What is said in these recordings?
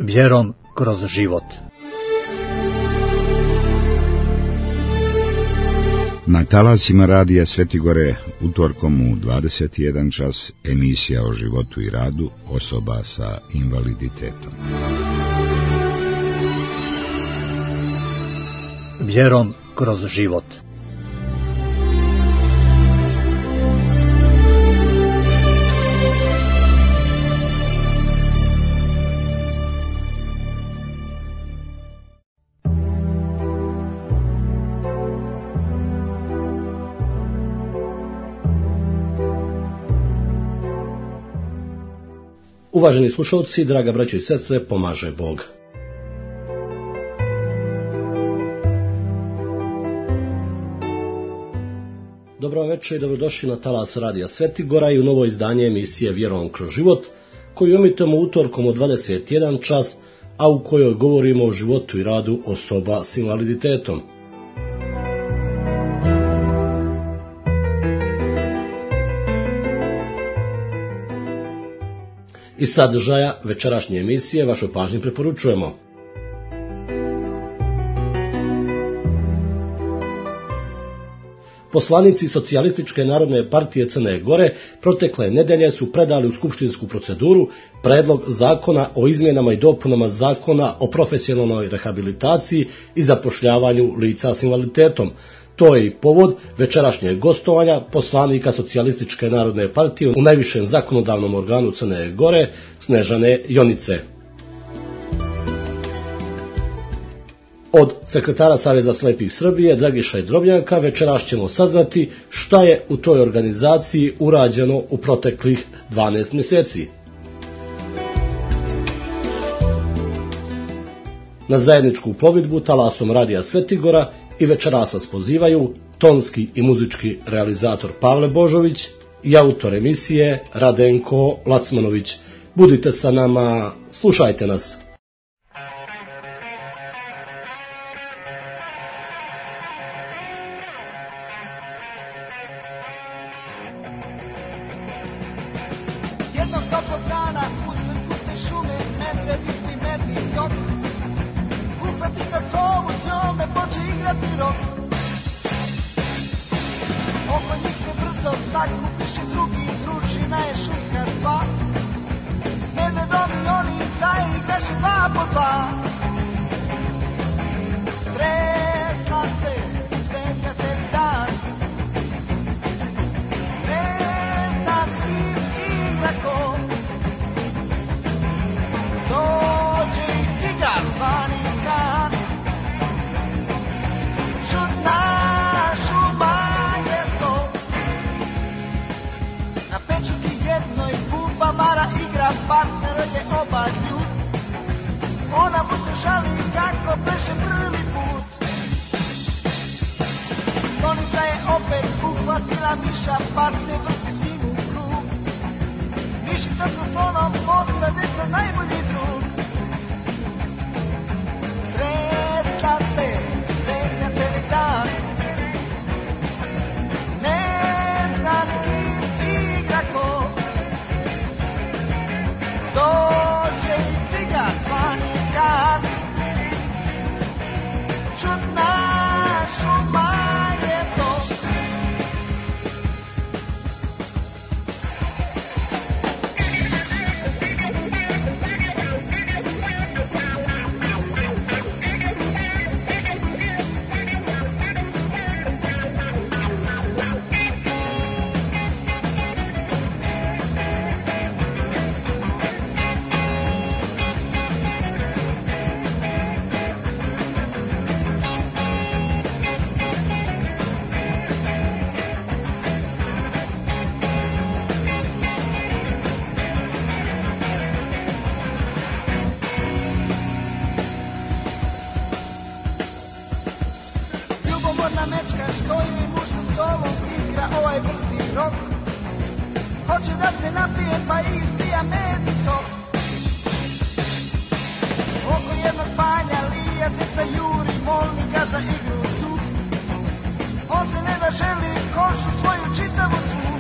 Vjerom kroz život. Na talasima radija Svetigore utorkom u 21 čas emisija o životu i radu osoba sa invaliditetom. Vjerom kroz život. Uvaženi slušalci, draga braćo i sestre, pomaže Bog. Dobro večer i dobrodošli na talas radija Svetigora i u novo izdanje emisije Vjerom kroz život, koju emitujemo utorkom od 21 čas, a u kojoj govorimo o životu i radu osoba s invaliditetom. Iz sadržaja večerašnje emisije vašoj pažnji preporučujemo: poslanici Socijalističke narodne partije Crne Gore protekle nedelje su predali u skupštinsku proceduru predlog zakona o izmjenama i dopunama zakona o profesionalnoj rehabilitaciji i zapošljavanju lica s invaliditetom. To je i povod večerašnjeg gostovanja poslanika Socijalističke narodne partije u najvišem zakonodavnom organu Crne Gore, Snežane Jonice. Od sekretara Saveza slepih Srbije, Dragiša Drobnjaka, večeras ćemo saznati šta je u toj organizaciji urađeno u proteklih 12 mjeseci. Na zajedničku plovidbu talasom radija Svetigora i večeras vas pozivaju tonski i muzički realizator Pavle Božović i autor emisije Radenko Lacmanović. Budite sa nama, slušajte nas. Jednog toplog dana usred gusne šume medved isti medni sok uhvati za sovu, s njome poče igrati rok. Oko njih se brzo sakupiše drugi, družina je šumska sva. S medvedom i oni zaigraše dva po dva. Tresla se zemlja celi dan, ne zna s kim igra ko. Dođe i tigar zvani Kan, čudna šuma je to. Na pečuti jednoj buba Mara igra, partner je oba ljud. Ona mu se žali kako beše prvi put. Stonica je opet uhvatila miša, pa se vrti s njim u krug. Mišica sa slonom postade se najbolji drug. Tresla se zemlja celi dan, ne zna s kim igra ko. Dođe i tigar zvani Kan, čudna šuma je to. Ljubomorna mečka stoji mu sa sobom igra ovaj brzi rok. Hoće da se napije pa ispija medni sok. Oko jednog panja lija zeca juri, molni ga za igru tu. On se ne da želi košu svoju čitavu svu.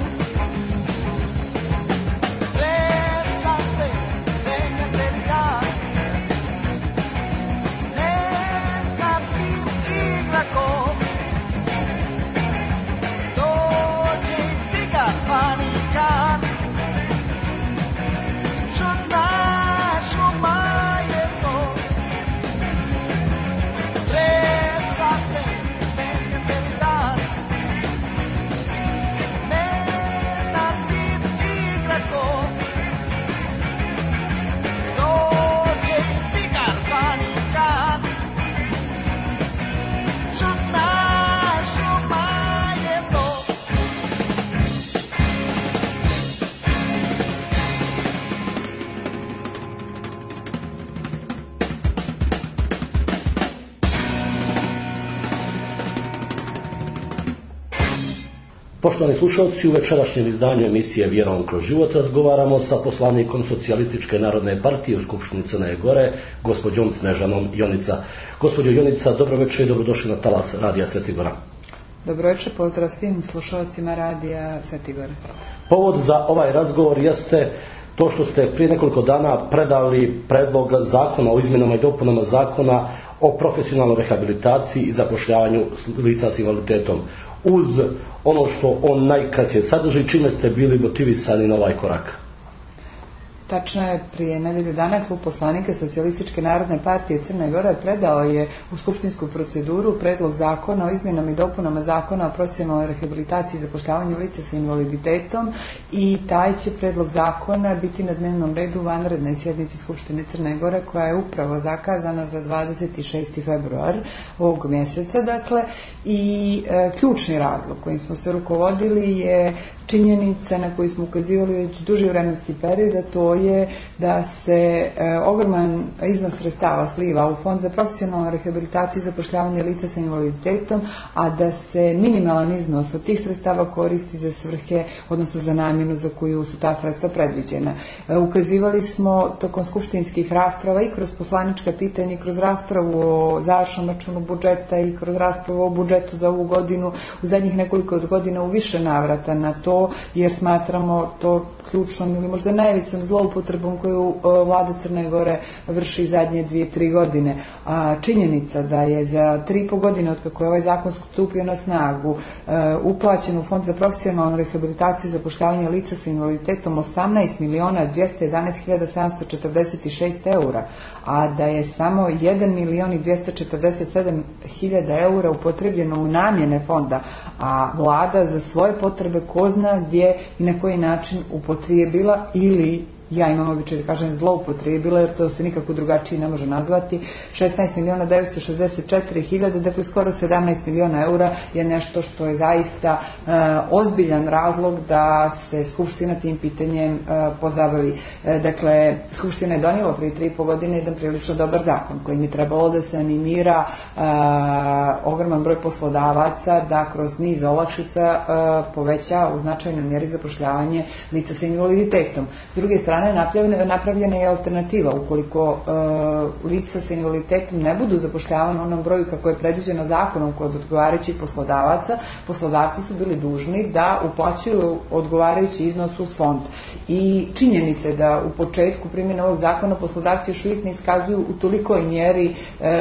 Tresla se zemlja celi dan, Poštovani slušalci, u večerašnjem izdanju emisije Vjerom kroz život razgovaramo sa poslanikom Socijalističke narodne partije u Skupštini Crne Gore, gospođom Snežanom Jonica. Gospođo Jonica, dobro večer i dobrodošli na talas Radija Svetigora. Dobro večer, pozdrav svim slušalcima Radija Svetigora. Povod za ovaj razgovor jeste to što ste prije nekoliko dana predali predlog zakona o izmjenama i dopunama zakona o profesionalnoj rehabilitaciji i zapošljavanju lica s invaliditetom. Uz ono što on najkraće sadrži, čime ste bili motivisani na ovaj korak? Tačno je, prije nedelju dana klub poslanika Socijalističke narodne partije Crne Gore predao je u skupštinsku proceduru predlog zakona o izmjenama i dopunama zakona o profesionalnoj rehabilitaciji i zapošljavanju lica sa invaliditetom i taj će predlog zakona biti na dnevnom redu vanredne sjednice Skupštine Crne Gore koja je upravo zakazana za 26. februar ovog mjeseca. Dakle, i ključni razlog kojim smo se rukovodili je činjenica na koju smo ukazivali već duži vremenski period, a to je da se ogroman iznos sredstava sliva u Fond za profesionalnu rehabilitaciju i zapošljavanje lica sa invaliditetom, a da se minimalan iznos od tih sredstava koristi za svrhe, odnosno za namjenu za koju su ta sredstva predviđena. Ukazivali smo tokom skupštinskih rasprava i kroz poslanička pitanja i kroz raspravu o završnom računu budžeta i kroz raspravu o budžetu za ovu godinu u zadnjih nekoliko godina u više navrata na to, jer smatramo to ključnom ili možda najvećom zloupotrebom koju vlada Crne Gore vrši zadnje 2-3 godine. A činjenica da je za 3,5 godine od kako je ovaj zakon stupio na snagu uplaćen u Fond za profesionalnu rehabilitaciju i zapošljavanje lica sa invaliditetom 18.211.746 eura, a da je samo 1.247.000 eura upotrebljeno u namjene fonda, a vlada za svoje potrebe ko zna gdje i na koji način upotrijebila ili, ja imam običaj da kažem, zloupotrijebila, jer to se nikako drugačije ne može nazvati, 16.964.000, dakle skoro 17 miliona eura je nešto što je zaista ozbiljan razlog da se Skupština tim pitanjem pozabavi. Dakle, Skupština je donijela prije 3,5 godine jedan prilično dobar zakon kojim je trebalo da se animira ogroman broj poslodavaca da kroz niz olakšica poveća u značajnoj mjeri zapošljavanje lica sa invaliditetom. S druge strane, napravljena je alternativa. Ukoliko lica sa invaliditetom ne budu zapošljavani u onom broju kako je predviđeno zakonom kod odgovarajućih poslodavaca, poslodavci su bili dužni da uplaćuju odgovarajući iznos u fond. I činjenice da u početku primjene ovog zakona poslodavci još uvijek ne iskazuju u tolikoj mjeri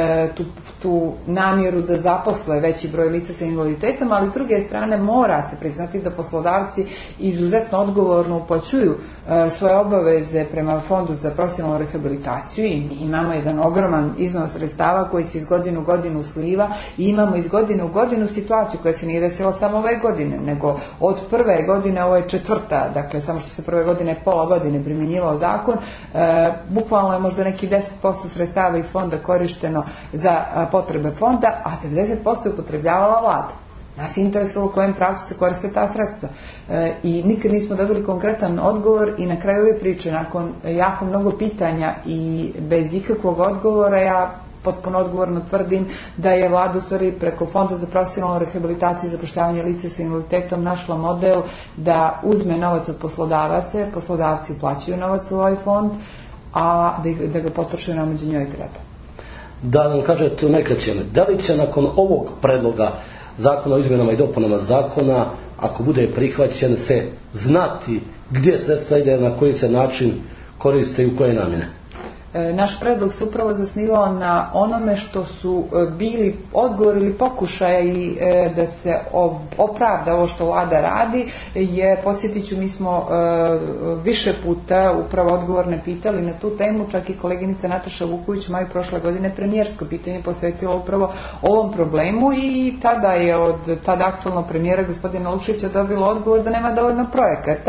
tu namjeru da zaposle veći broj lica sa invaliditetom, ali s druge strane mora se priznati da poslodavci izuzetno odgovorno uplaćuju svoje obaveze prema Fondu za profesionalnu rehabilitaciju i mi imamo jedan ogroman iznos sredstava koji se iz godine u godinu sliva i imamo iz godine u godinu situaciju koja se nije desila samo ove godine, nego od prve godine, ovo je četvrta, dakle samo što se prve godine pola godine primjenjivao zakon, bukvalno je možda neki 10% sredstava iz fonda korišteno za potrebe fonda, a 90% je upotrebljavala vlada. Nas je interesovalo u kojem pravcu se koriste ta sredstva. I nikad nismo dobili konkretan odgovor i na kraju ove priče, nakon jako mnogo pitanja i bez ikakvog odgovora, ja potpuno odgovorno tvrdim da je vlada u stvari preko Fonda za profesionalnu rehabilitaciju i zapošljavanje lica sa invaliditetom našla model da uzme novac od poslodavaca, poslodavci uplaćuju novac u ovaj fond, a da ga potroše na među njoj treba. Da nam kažete najkraće, da li će nakon ovog predloga zakona o izmjenama i dopunama zakona, ako bude prihvaćen, se znati gdje sredstva ide, na koji se način koriste i u koje namjene? Naš predlog se upravo zasnivao na onome što su bili odgovor ili pokušaj da se opravda ovo što vlada radi, jer podsjetit ću, mi smo više puta upravo odgovorne pitali na tu temu, čak i koleginica Nataša Vuković maju prošle godine premijersko pitanje posvetila upravo ovom problemu i tada je od tada aktualnog premijera gospodina Lukšića dobilo odgovor da nema dovoljno projekata,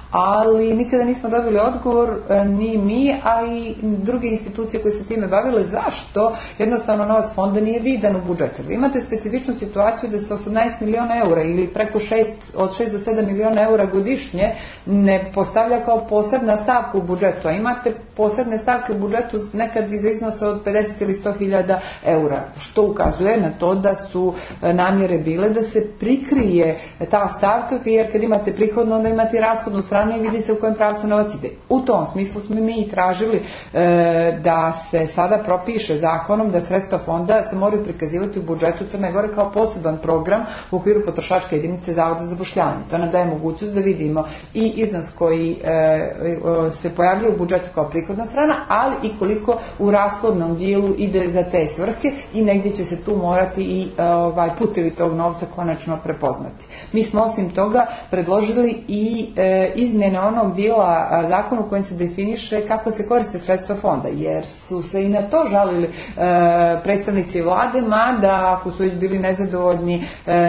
ali nikada nismo dobili odgovor, ni mi, a i druge institucije koje se time bavile, zašto jednostavno novac fonda nije vidan u budžetu. Vi imate specifičnu situaciju da se 18 miliona eura ili preko od 6 do 7 miliona eura godišnje ne postavlja kao posebna stavka u budžetu, a imate posebne stavke u budžetu nekad iz iznosa od 50 ili 100 hiljada eura, što ukazuje na to da su namjere bile da se prikrije ta stavka, jer kad imate prihodnu, onda imate i rashodnu stranu i vidi se u kojem pravcu novac ide. U tom smislu smo mi i tražili da se sada propiše zakonom da sredstva fonda se moraju prikazivati u budžetu Crne Gore kao poseban program u okviru potrošačke jedinice Zavoda za zapošljavanje. To nam daje mogućnost da vidimo i iznos koji se pojavlja u budžetu kao prihodna strana, ali i koliko u rashodnom dijelu ide za te svrhe i negdje će se tu morati i putevi tog novca konačno prepoznati. Mi smo osim toga predložili i izmjene onog dijela zakona u kojem se definiše kako se koriste sredstva fonda, jer su se i na to žalili predstavnici vlade, mada ako su već bili nezadovoljni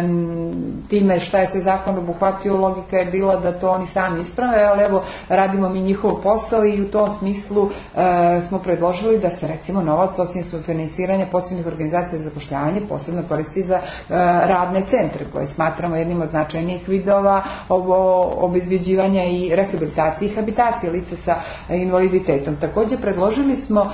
time šta je sve zakon obuhvatio, logika je bila da to oni sami isprave, ali evo radimo mi njihov posao i u tom smislu smo predložili da se recimo novac osim sufinansiranja posebnih organizacija za zapošljavanje posebno koristi za radne centre koje smatramo jednim od značajnijih vidova obezbeđivanja i rehabilitacije i habitacije lica sa invaliditetom. Također predložili smo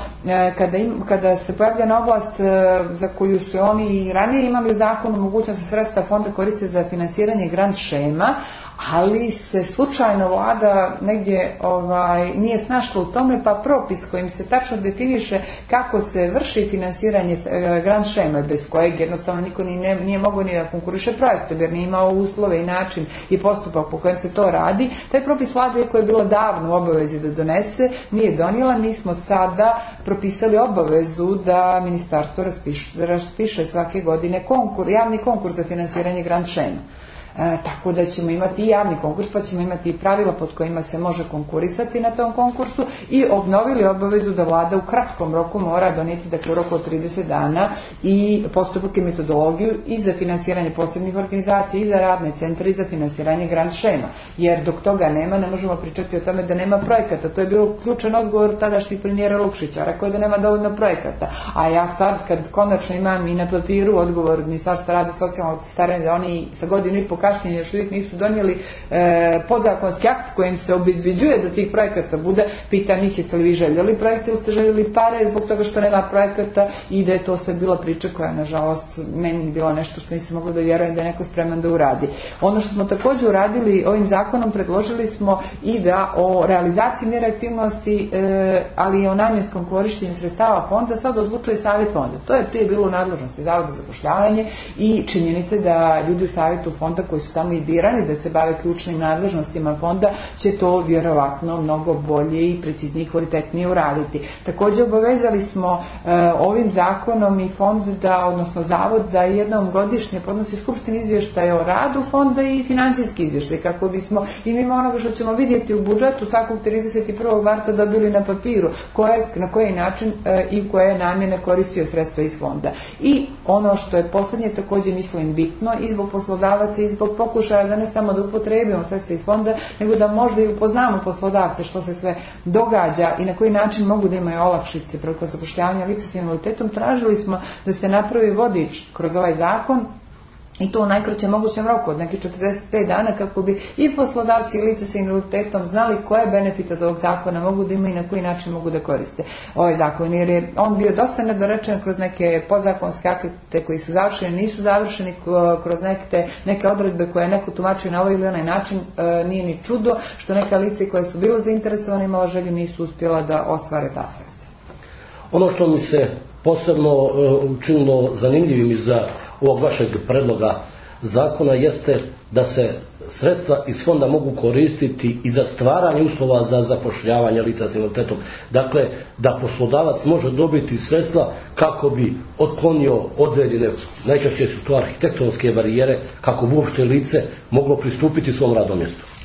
kada se pojavlja oblast za koju su oni i ranije imali u zakonu mogućnost da sredstva fonda koriste za finansiranje grant šema, ali se slučajno vlada negdje nije snašla u tome, pa propis kojim se tačno definiše kako se vrši finansiranje grant šema, bez kojeg jednostavno niko nije mogao ni da konkuriše projektom, jer nije imao uslove i način i postupak po kojem se to radi. Taj propis vlade koja je bila davno u obavezi da donese, nije donijela. Mi smo sada propisali obavezu da ministarstvo raspiše svake godine javni konkurs za finansiranje grant šema. Tako da ćemo imati i javni konkurs, pa ćemo imati i pravila pod kojima se može konkurisati na tom konkursu i obnovili obavezu da vlada u kratkom roku mora donijeti, dakle u roku od 30 dana i postupak i metodologiju i za finansiranje posebnih organizacija i za radne centre i za finansiranje grant šema. Jer dok toga nema, ne možemo pričati o tome da nema projekata. To je bio ključan odgovor tadašnjih premijera Lukšića, rekao je da nema dovoljno projekata. A ja sad, kad konačno imam i na papiru odgovor od Ministarstva rada i socijalnog staranja da oni sa godinu i po kašnjenja još uvijek nisu donijeli podzakonski akt kojim se obezbeđuje da tih projekata bude, pitam ih jeste li vi željeli projekte ili ste željeli pare zbog toga što nema projekata, i da je to sve bila priča koja nažalost meni bila nešto što nisam mogla da vjerujem da je neko spreman da uradi. Ono što smo također uradili ovim zakonom, predložili smo i da o realizaciji mjera aktivnosti, ali i o namjenskom korištenju sredstava fonda sad odlučuje savjet fonda. To je prije bilo u nadležnosti Zavoda za zapošljavanje i činjenice da ljudi u savjetu fonda koji su tamo i birani da se bave ključnim nadležnostima fonda će to vjerovatno mnogo bolje i preciznije i kvalitetnije uraditi. Također obavezali smo ovim zakonom i fond odnosno zavod da jednom godišnje podnosi skupštini izvještaj o radu fonda i financijski izvještaj, kako bismo i mimo onoga što ćemo vidjeti u budžetu svakog 31. marta dobili na papiru na koji način i koje namjene koristio sredstva iz fonda. I ono što je posljednje također mislim bitno i zbog poslodavaca i zbog pokušaja da ne samo da upotrebimo sredstva iz fonda, nego da možda i upoznamo poslodavce što se sve događa i na koji način mogu da imaju olakšice preko zapošljavanja lica s invaliditetom. Tražili smo da se napravi vodič kroz ovaj zakon i to u najkraćem mogućem roku od nekih 45 dana, kako bi i poslodavci i lica sa invaliditetom znali koje benefite od ovog zakona mogu da imaju i na koji način mogu da koriste ovaj zakon, jer je on bio dosta nedorečen kroz neke podzakonske akte koji su završeni, nisu završeni, kroz neke odredbe koje neko tumačio na ovaj ili onaj način. Nije ni čudo što neka lica koja su bila zainteresovana imala želju nisu uspjela da ostvare ta sredstva. Ono što mi se posebno učinilo zanimljivim iza ovog vašeg predloga zakona jeste da se sredstva iz fonda mogu koristiti i za stvaranje uslova za zapošljavanje lica s invaliditetom. Dakle, da poslodavac može dobiti sredstva kako bi otklonio određene, najčešće su to arhitektonske barijere, kako bi uopšte lice moglo pristupiti svom radnom mjestu.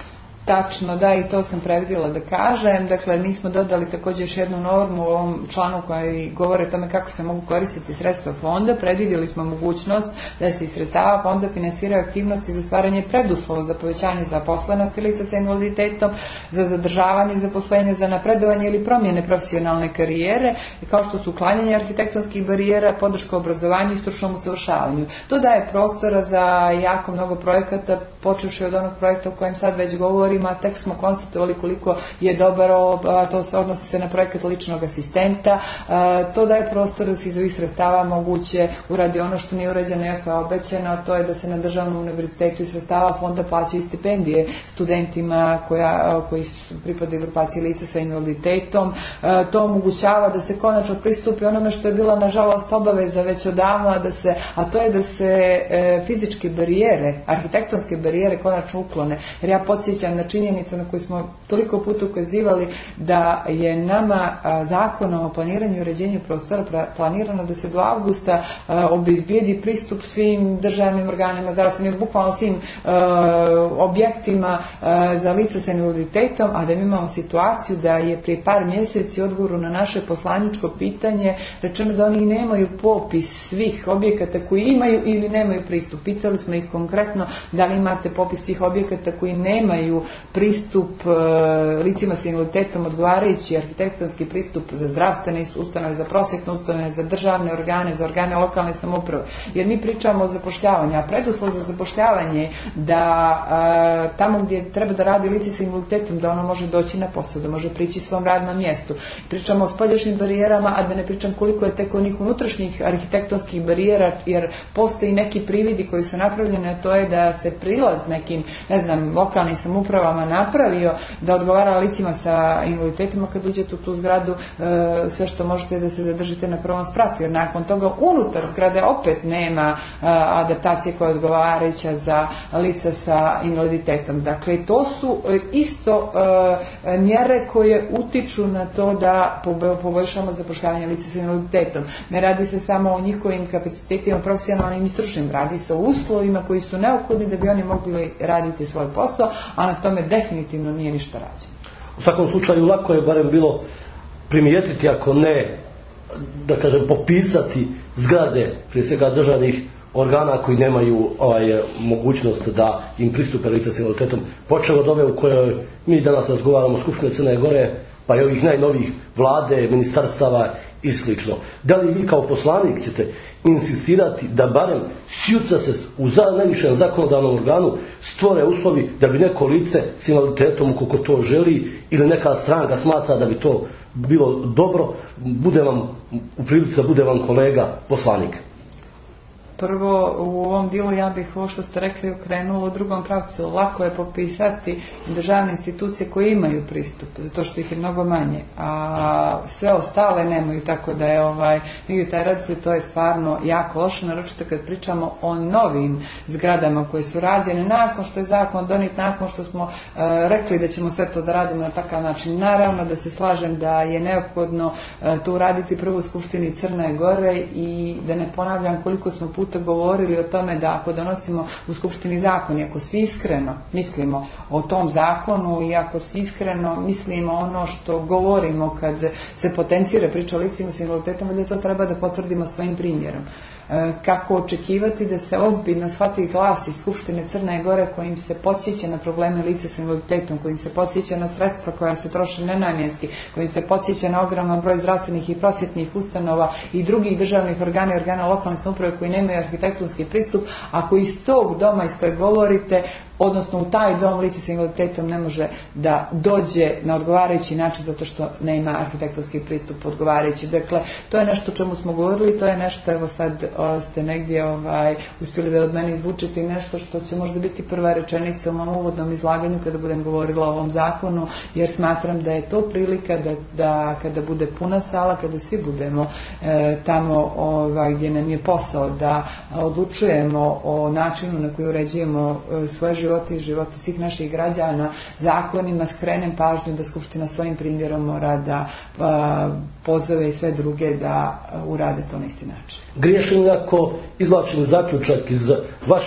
Tačno, da, i to sam predvidjela da kažem. Dakle, mi smo dodali također još jednu normu u ovom članu koji govore o tome kako se mogu koristiti sredstva fonda. Predvidjeli smo mogućnost da se iz sredstava fonda finansiraju aktivnosti za stvaranje preduslova za povećanje zaposlenosti lica sa invaliditetom, za zadržavanje zaposlenja, za napredovanje ili promjene profesionalne karijere, kao što su uklanjanje arhitektonskih barijera, podrška obrazovanju i stručnom usavršavanju. To daje prostora za jako mnogo projekata, počevši od onog projekta o kojem sad već govorimo, a tek smo konstatovali koliko je dobar, to se odnosi se na projekat ličnog asistenta. To daje prostor da se iz ovih sredstava moguće uradi ono što nije urađeno iako je obećano, a to je da se na državnom univerzitetu iz sredstava fonda plaćaju stipendije studentima koji pripadaju grupaciji lica sa invaliditetom. To omogućava da se konačno pristupi onome što je bila nažalost obaveza već odavno, a to je da se fizičke barijere, arhitektonske barijere konačno uklone. Jer ja podsjećam na činjenicu na koju smo toliko puta ukazivali da je nama zakonom o planiranju i uređenju prostora planirano da se do avgusta obezbijedi pristup svim državnim organima, zdravstvenim, bukvalno svim objektima za lica sa invaliditetom, a da mi imamo situaciju da je prije par mjeseci odgovoru na naše poslaničko pitanje rečeno da oni nemaju popis svih objekata koji imaju ili nemaju pristup. Pitali smo ih konkretno da li imate popis svih objekata koji nemaju pristup licima sa invaliditetom, odgovarajući arhitektonski pristup za zdravstvene ustanove, za prosvjetne ustanove, za državne organe, za organe lokalne samouprave. Jer mi pričamo o zapošljavanju, a preduslov za zapošljavanje je da tamo gdje treba da radi lice sa invaliditetom, da ono može doći na posao, da može prići svom radnom mjestu. Pričamo o spoljašnjim barijerama, a da ne pričam koliko je tek onih unutrašnjih arhitektonskih barijera, jer postoji neki prividi koji su napravljeni, a to je da se prilaz nekim, lokalnim samoupravama napravio da odgovara licima sa invaliditetima kad uđete u tu zgradu, sve što možete je da se zadržite na prvom spratu, jer nakon toga unutar zgrade opet nema adaptacije koja je odgovarajuća za lica sa invaliditetom. Dakle, to su isto mjere koje utiču na to da poboljšamo zapošljavanje lica sa invaliditetom. Ne radi se samo o njihovim kapacitetima profesionalnim i stručnim, radi se o uslovima koji su neophodni da bi oni mogli raditi svoj posao, a na tome definitivno nije ništa rađeno. U svakom slučaju lako je barem bilo primijetiti, ako ne, da kažem, popisati zgrade, prije svega državnih organa koji nemaju mogućnost da im pristupe lica s invaliditetom, počeo od ove u kojoj mi danas razgovaramo u Skupštini Crne Gore, pa i ovih najnovijih vlade, ministarstava i slično. Da li vi kao poslanik ćete insistirati da barem sutra se u najvišem zakonodavnom organu stvore uslovi da bi neko lice s invaliditetom, ukoliko to želi, ili neka stranka smatra da bi to bilo dobro, bude vam u prilici da bude vam kolega poslanik? Prvo, u ovom dijelu ja bih ovo što ste rekli okrenulo u drugom pravcu. Lako je popisati državne institucije koje imaju pristup, zato što ih je mnogo manje, a sve ostale nemaju, tako da je negdje taj redoslijed, to je stvarno jako loše, naročito kad pričamo o novim zgradama koje su rađene nakon što je zakon donijet, nakon što smo rekli da ćemo sve to da radimo na takav način. Naravno da se slažem da je neophodno to uraditi prvo u Skupštini Crne Gore i da ne ponavljam koliko smo puta govorili o tome da ako donosimo u Skupštini zakon i ako svi iskreno mislimo o tom zakonu i ako svi iskreno mislimo ono što govorimo kad se potencira priča o licima s invaliditetom, da to treba da potvrdimo svojim primjerom. Kako očekivati da se ozbiljno shvati glas iz Skupštine Crne Gore kojim se podsjeća na probleme lica s invaliditetom, kojim se podsjeća na sredstva koja se troše nenamjenski, kojim se podsjeća na ogroman broj zdravstvenih i prosvjetnih ustanova i drugih državnih organa i organa lokalne samouprave koji nemaju arhitektonski pristup, ako iz tog doma iz kojeg govorite, odnosno u taj dom lice s invaliditetom ne može da dođe na odgovarajući način zato što nema arhitektonski pristup odgovarajući. Dakle, to je nešto o čemu smo govorili, to je nešto, evo sad ste negdje uspjeli da od mene izvučete nešto što će možda biti prva rečenica u mom uvodnom izlaganju kada budem govorila o ovom zakonu, jer smatram da je to prilika da kada bude puna sala, kada svi budemo tamo gdje nam je posao da odlučujemo o načinu na koji uređujemo svoje živote i živote svih naših građana zakonima, skrenem pažnju da Skupština svojim primjerom mora da pozove i sve druge da urade to na isti način. Griješim ako izvlačim zaključak iz vašeg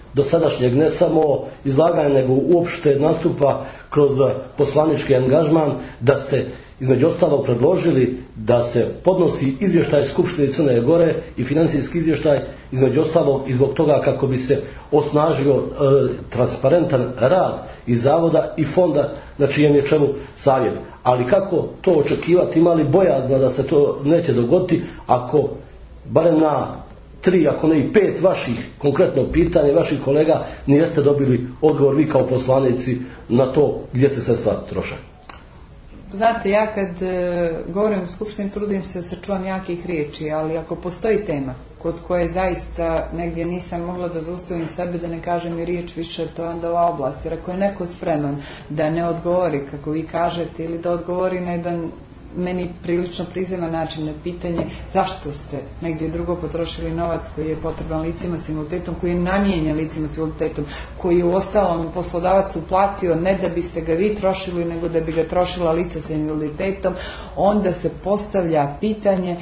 dosadašnjeg ne samo izlaganja nego uopšte nastupa kroz poslanički angažman, da ste između ostalog predložili da se podnosi izvještaj Skupštine Crne Gore i financijski izvještaj između ostalog i zbog toga kako bi se osnažio transparentan rad i zavoda i fonda na čijem je čelu savjet. Ali kako to očekivati, imali bojazna da se to neće dogoditi ako barem na 3, ako ne i 5 vaših konkretno pitanja vaših kolega nijeste dobili odgovor vi kao poslanici na to gdje se sredstva troše? Znate, ja kad govorim u Skupštini trudim se da sačuvam jakih riječi, ali ako postoji tema kod koje zaista negdje nisam mogla da zaustavim sebe da ne kažem i riječ više, to je onda ova oblast. Jer ako je neko spreman da ne odgovori kako vi kažete ili da odgovori na jedan meni prilično prizeman način na pitanje zašto ste negdje drugo potrošili novac koji je potreban licima s invaliditetom, koji je namijenjen licima s invaliditetom, koji je uostalom poslodavac uplatio ne da biste ga vi trošili nego da bi ga trošila lica sa invaliditetom, onda se postavlja pitanje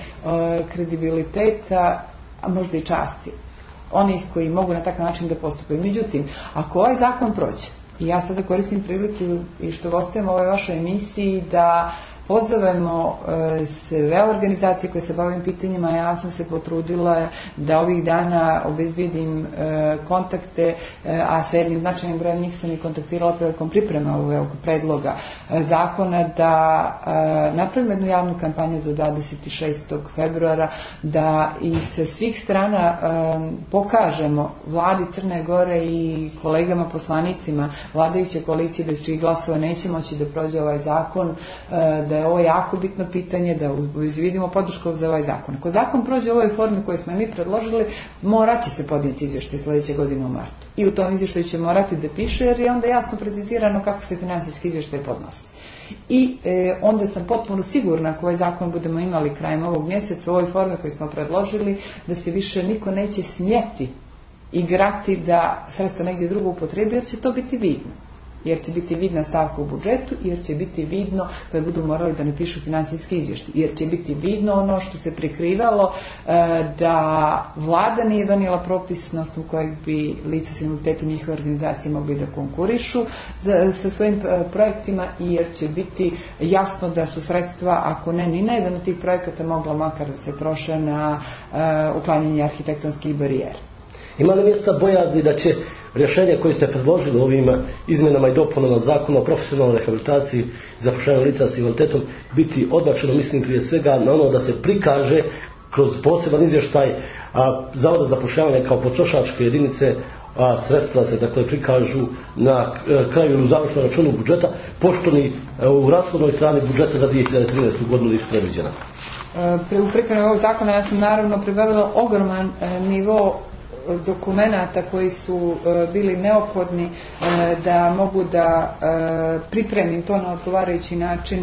kredibiliteta, a možda i časti onih koji mogu na takav način da postupaju. Međutim, ako ovaj zakon prođe, i ja sada koristim priliku i što gostujem u ovoj vašoj emisiji da pozovemo sve organizacije koje se bavim pitanjima, ja sam se potrudila da ovih dana obezbijedim kontakte, a sa jednim značajnim brojem njih sam i kontaktirala prilikom pripreme ovog predloga zakona, da napravimo jednu javnu kampanju do 26. februara, da i sa svih strana pokažemo vladi Crne Gore i kolegama poslanicima vladajuće koalicije bez čijih glasova neće moći da prođe ovaj zakon, da je ovo jako bitno pitanje, da vidimo podršku za ovaj zakon. Ako zakon prođe u ovoj formi koju smo mi predložili, morat će se podnijeti izvještaj sljedeće godine u martu. I u tom izvještaju će morati da piše, jer je onda jasno precizirano kako se finansijski izvještaj podnosi. I onda sam potpuno sigurna ako ovaj zakon budemo imali krajem ovog mjeseca u ovoj formi koju smo predložili, da se više niko neće smjeti igrati da sredstvo negdje drugo upotrebi, jer će to biti vidno. Jer će biti vidna stavka u budžetu, jer će biti vidno kad budu morali da napišu financijski izvještaj, jer će biti vidno ono što se prikrivalo da vlada nije donijela propis na osnovu kojeg bi lica s invaliditetom njihove organizacije mogli da konkurišu sa svojim projektima, i jer će biti jasno da su sredstva, ako ne ni na jedan od tih projekata, mogla makar da se troše na uklanjanje arhitektonskih barijera. Ima li mjesta bojazni da će rješenje koje ste predložili ovim izmjenama i dopunama zakona o profesionalnoj rehabilitaciji i zapošljavanju lica s invaliditetom biti odbačeno, mislim prije svega na ono da se prikaže kroz poseban izvještaj Zavoda za zapošljavanje kao potrošačke jedinice, a sredstva se dakle prikažu na kraju završnog računa budžeta, pošto ni u rashodnoj strani budžeta za 2013. godinu nisu predviđena. U pripremi ovog zakona ja sam naravno pribavila ogroman nivo dokumenata koji su bili neophodni da mogu da pripremim to na odgovarajući način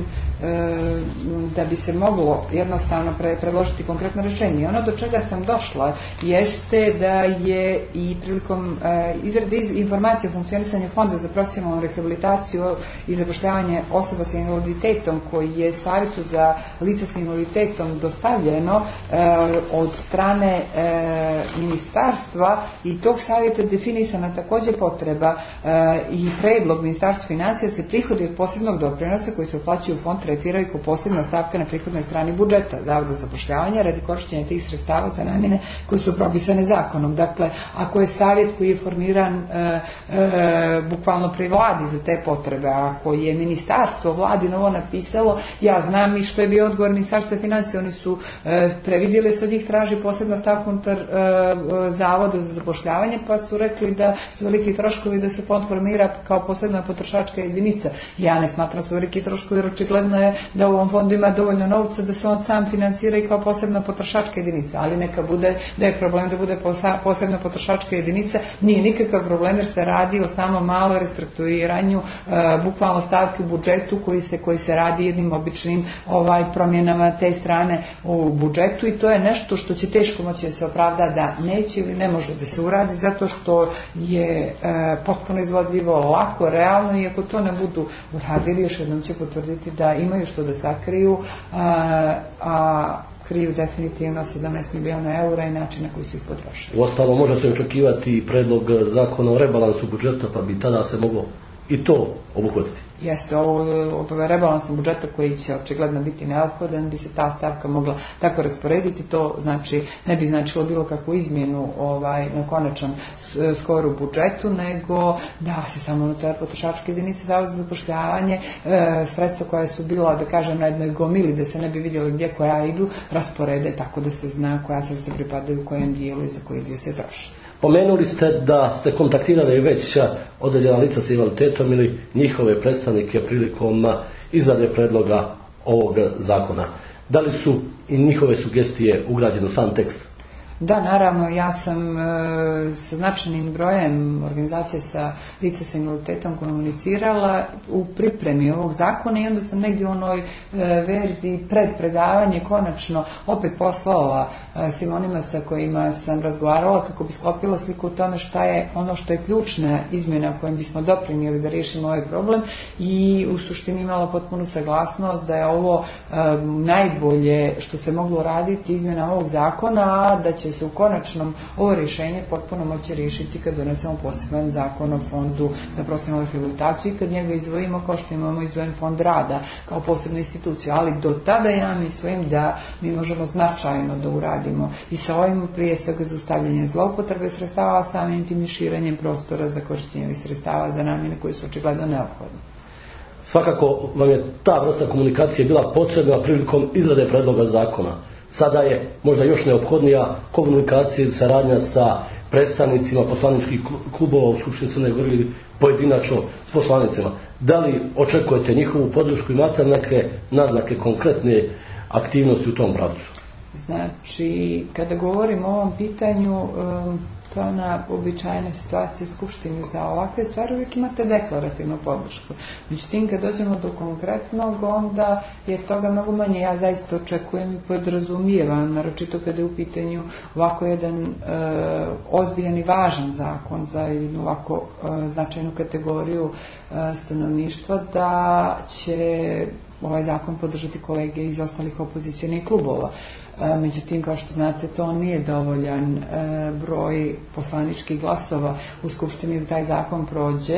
da bi se moglo jednostavno predložiti konkretno rješenje. I ono do čega sam došla jeste da je i prilikom izrade informacije o funkcionisanju Fonda za profesionalnu rehabilitaciju i zapošljavanje osoba sa invaliditetom, koji je Savjetu za lica sa invaliditetom dostavljeno od strane ministarstva, i tog savjeta definisana također potreba i predlog Ministarstva financija se prihodi od posebnog doprinosa koji se uplaćuju u fond tretiraju kao posebna stavka na prihodnoj strani budžeta Zavoda za zapošljavanje radi korištenja tih sredstava za namjene koje su propisane zakonom. Dakle, ako je savjet koji je formiran bukvalno pri vladi za te potrebe, ako je ministarstvo vladi novo napisalo, ja znam i što je bio odgovor Ministarstva financija, oni su previdjeli se od njih traži posebna stavka unutar Zavoda za zapošljavanje, pa su rekli da su veliki troškovi da se fond formira kao posebna potrošačka jedinica. Ja ne smatram su veliki troškovi, jer očigledno je da u ovom fondu ima dovoljno novca da se on sam finansira i kao posebna potrošačka jedinica, ali neka bude da je problem da bude posebna potrošačka jedinica, nije nikakav problem jer se radi o samo malo restrukturiranju bukvalno stavke u budžetu koji se radi jednim običnim promjenama te strane u budžetu, i to je nešto što će teško moći da se opravda da neće ili ne može da se uradi, zato što je potpuno izvodljivo, lako, realno, i ako to ne budu uradili, još jednom će potvrditi da imaju što da sakriju, kriju definitivno 17 miliona eura i način na koji su ih potrošili. Uostalom može se očekivati predlog zakona o rebalansu budžeta, pa bi tada se moglo i to obuhvatiti. Jeste, ovo rebalansom budžeta koji će očigledno biti neophodan, bi se ta stavka mogla tako rasporediti, to znači ne bi značilo bilo kakvu izmjenu na konačan skor u budžetu, nego da se samo unutar potrošačke jedinice Zavoda za zapošljavanje sredstva koja su bila, da kažem, na jednoj gomili, da se ne bi vidjeli gdje koja idu, rasporede tako da se zna koja sredstva pripadaju kojem dijelu i za koji dio se troši. Pomenuli ste da ste kontaktirali već određena lica sa invaliditetom ili njihove predstavnike prilikom izrade predloga ovog zakona. Da li su i njihove sugestije ugrađene u sam tekst? Da, naravno, ja sam sa značajnim brojem organizacija sa lica sa invaliditetom komunicirala u pripremi ovog zakona i onda sam negdje u onoj verziji pred predavanje konačno opet poslala svim onima sa kojima sam razgovarala kako bi sklopila sliku o tome šta je ono što je ključna izmjena kojim bismo doprinijeli da riješimo ovaj problem i u suštini imala potpunu saglasnost da je ovo najbolje što se moglo raditi izmjena ovog zakona, a da će se u konačnom ovo rješenje potpuno moći riješiti kad donesemo poseban zakon o fondu za profesionalnu rehabilitaciju i kad njega izdvojimo kao što imamo izdvojen fond rada kao posebnu instituciju, ali do tada ja mislim da mi možemo značajno da uradimo i sa ovim prije svega zaustavljanje zloupotrebe sredstava, samim tim i širenjem prostora za korištenje ovih sredstava za namjene koje su očigledno neophodne. Svakako vam je ta vrsta komunikacije bila potrebna prilikom izrade predloga zakona. Sada je možda još neophodnija komunikacija i saradnja sa predstavnicima poslaničkih klubova u Skupštini Crne Gore ili pojedinačno s poslanicima. Da li očekujete njihovu podršku i imate neke naznake konkretne aktivnosti u tom pravcu? Znači, kada govorimo o ovom pitanju, to je ona uobičajena situacija u Skupštini za ovakve stvari, uvijek imate deklarativnu podršku. Međutim, kad dođemo do konkretnog, onda je toga mnogo manje. Ja zaista očekujem i podrazumijevam, naročito kada je u pitanju ovako jedan ozbiljan i važan zakon za jednu ovako značajnu kategoriju stanovništva, da će ovaj zakon podržati kolege iz ostalih opozicionih klubova. Međutim, kao što znate, to nije dovoljan broj poslaničkih glasova u Skupštini da taj zakon prođe.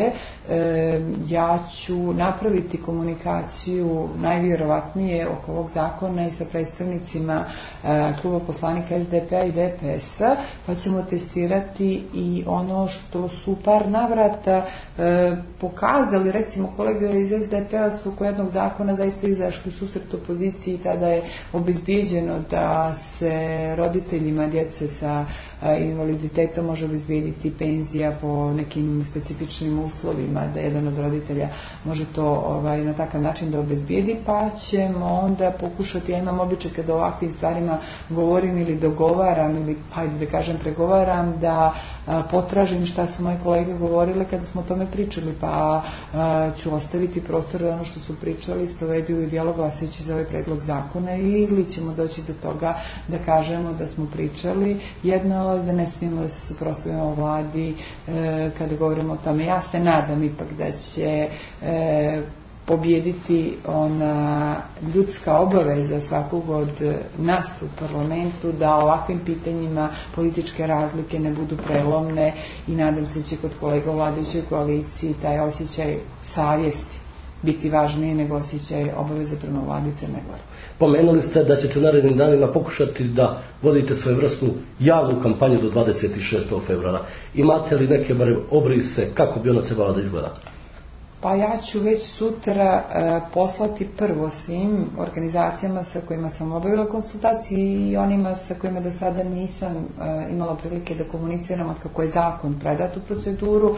Ja ću napraviti komunikaciju najvjerovatnije oko ovog zakona i sa predstavnicima kluba poslanika SDP-a i DPS-a, pa ćemo testirati i ono što su par navrata pokazali, recimo kolega iz SDP-a su oko jednog zakona zaista izašli u susret opoziciji i tada je obezbijeđeno da se roditeljima djece sa invaliditetom može obezbijediti penzija po nekim specifičnim uslovima, da jedan od roditelja može to na takav način da obezbijedi, pa ćemo onda pokušati, ja imam običaj kada o ovakvim stvarima govorim ili dogovaram ili da kažem pregovaram, da potražim šta su moje kolege govorile kada smo o tome pričali, pa ću ostaviti prostor da ono što su pričali sprovedu u dijalog glasajući za ovaj predlog zakona ili ćemo doći do toga da kažemo da smo pričali jedno, ali da ne smijemo da se suprotstavimo vladi kada govorimo o tome. Ja se nadam ipak da će pobijediti ona ljudska obaveza svakog od nas u parlamentu da ovakvim pitanjima političke razlike ne budu prelomne i nadam se će kod kolega u vladajućoj koaliciji taj osjećaj savjesti biti važniji nego osjećaj obaveze prema vladi Crne Gore. Pomenuli ste da ćete u narednim danima pokušati da vodite svojevrsnu javnu kampanju do 26. februara. Imate li neke obrise kako bi ona trebala da izgleda? Pa ja ću već sutra poslati prvo svim organizacijama sa kojima sam obavila konsultacije i onima sa kojima do sada nisam imala prilike da komuniciram od kako je zakon predat u proceduru,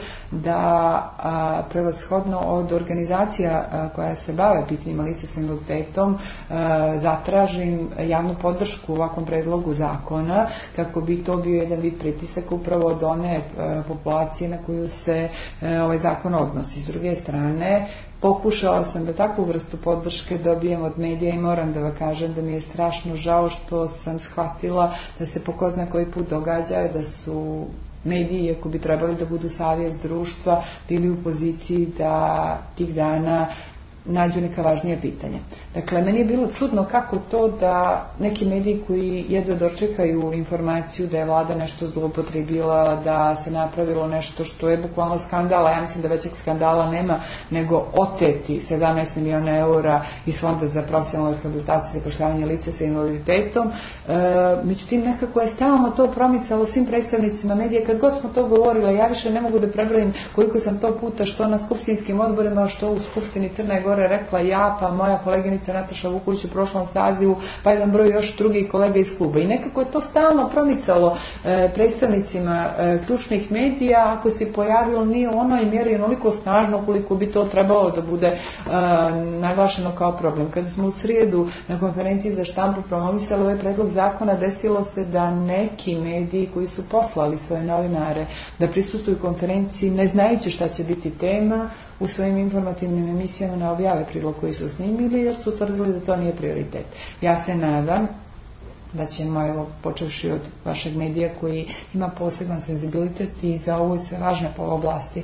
da prevashodno od organizacija koja se bave pitanjima lica sa invaliditetom zatražim javnu podršku u ovakvom predlogu zakona kako bi to bio jedan vid pritisaka upravo od one populacije na koju se ovaj zakon odnosi. S druge strane, pokušala sam da takvu vrstu podrške dobijem od medija i moram da vam kažem da mi je strašno žao što sam shvatila da se po ko zna koji put događa da su mediji, ako bi trebali da budu savjest društva, bili u poziciji da tih dana nađu neka važnija pitanja. Dakle, meni je bilo čudno kako to da neki mediji koji jedva dočekaju informaciju da je vlada nešto zloupotrebila, da se napravilo nešto što je bukvalno skandala, ja mislim da većeg skandala nema nego oteti 17 miliona eura iz Fonda za profesionalnu rehabilitaciju i zapošljavanje lica sa invaliditetom. Međutim, nekako je stalno to promicalo svim predstavnicima medija. Kad god smo to govorili, ja više ne mogu da prebrojim koliko sam to puta što na skupštinskim odborima, što u Skupštini Crne Gore rekla ja, pa moja koleginica Nataša Vuković u prošlom sazivu, pa jedan broj još drugih kolega iz kluba. I nekako je to stalno promicalo predstavnicima ključnih medija, ako se pojavilo nije u onoj mjeri onoliko snažno koliko bi to trebalo da bude naglašeno kao problem. Kada smo u srijedu na konferenciji za štampu promovisali ovaj predlog zakona, desilo se da neki mediji koji su poslali svoje novinare da prisustvuju konferenciji ne znajući šta će biti tema, u svojim informativnim emisijama ne objave prilog koji su snimili jer su utvrdili da to nije prioritet. Ja se nadam da ćemo, evo, počevši od vašeg medija koji ima poseban senzibilitet i za ovo sve važne oblasti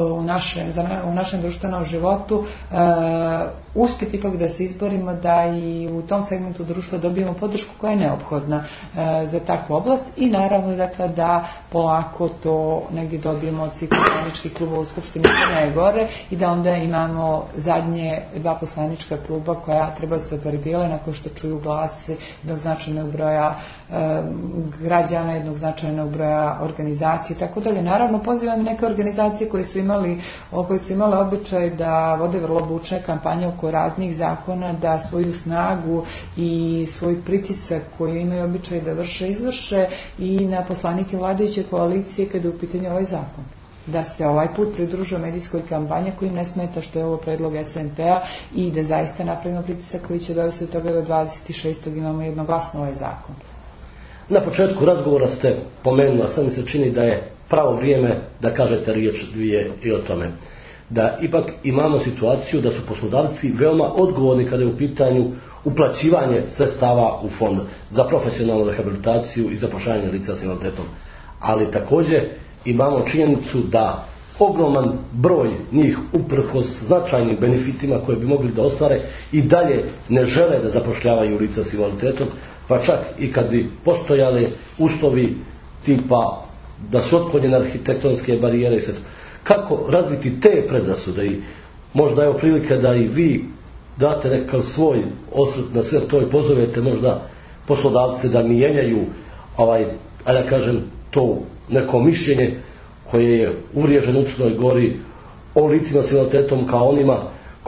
u našem društvenom životu, uspjeti ipak da se izborimo da i u tom segmentu društva dobijemo podršku koja je neophodna za takvu oblast i naravno dakle, da polako to negdje dobijemo od svih poslaničkih klubova u Skupštini Crne Gore i da onda imamo zadnje 2 poslanička kluba koja treba da se opredijele nakon što čuju glas jednog značajnog broja građana, jednog značajnog broja organizacije i tako dalje. Naravno, pozivam neke organizacije koje su imale običaj da vode vrlo bučne kampanje oko raznih zakona, da svoju snagu i svoj pritisak koji imaju običaj da izvrše i na poslanike vladajuće koalicije kada je u pitanju ovaj zakon. Da se ovaj put pridruže medijskoj kampanji koji im ne smeta što je ovo predlog SNP-a i da zaista napravimo pritisak koji će dovesti do toga da 26. imamo jednoglasno ovaj zakon. Na početku razgovora ste pomenuli, a sad mi se čini da je pravo vrijeme da kažete riječ dvije i o tome. Da ipak imamo situaciju da su poslodavci veoma odgovorni kada je u pitanju uplaćivanje sredstava u fond za profesionalnu rehabilitaciju i zapošljavanje lica s invaliditetom. Ali također imamo činjenicu da ogroman broj njih uprkos značajnim benefitima koje bi mogli da ostvare i dalje ne žele da zapošljavaju lica s invaliditetom, pa čak i kad bi postojali uslovi tipa da su otklonjene arhitektonske barijere i sve. Kako razviti te predrasude i možda je prilike da i vi date nekakav svoj osvrt na sve to i pozovete možda poslodavce da mijenjaju da kažem to neko mišljenje koje je uvriježeno u Crnoj Gori o licima s invaliditetom kao onima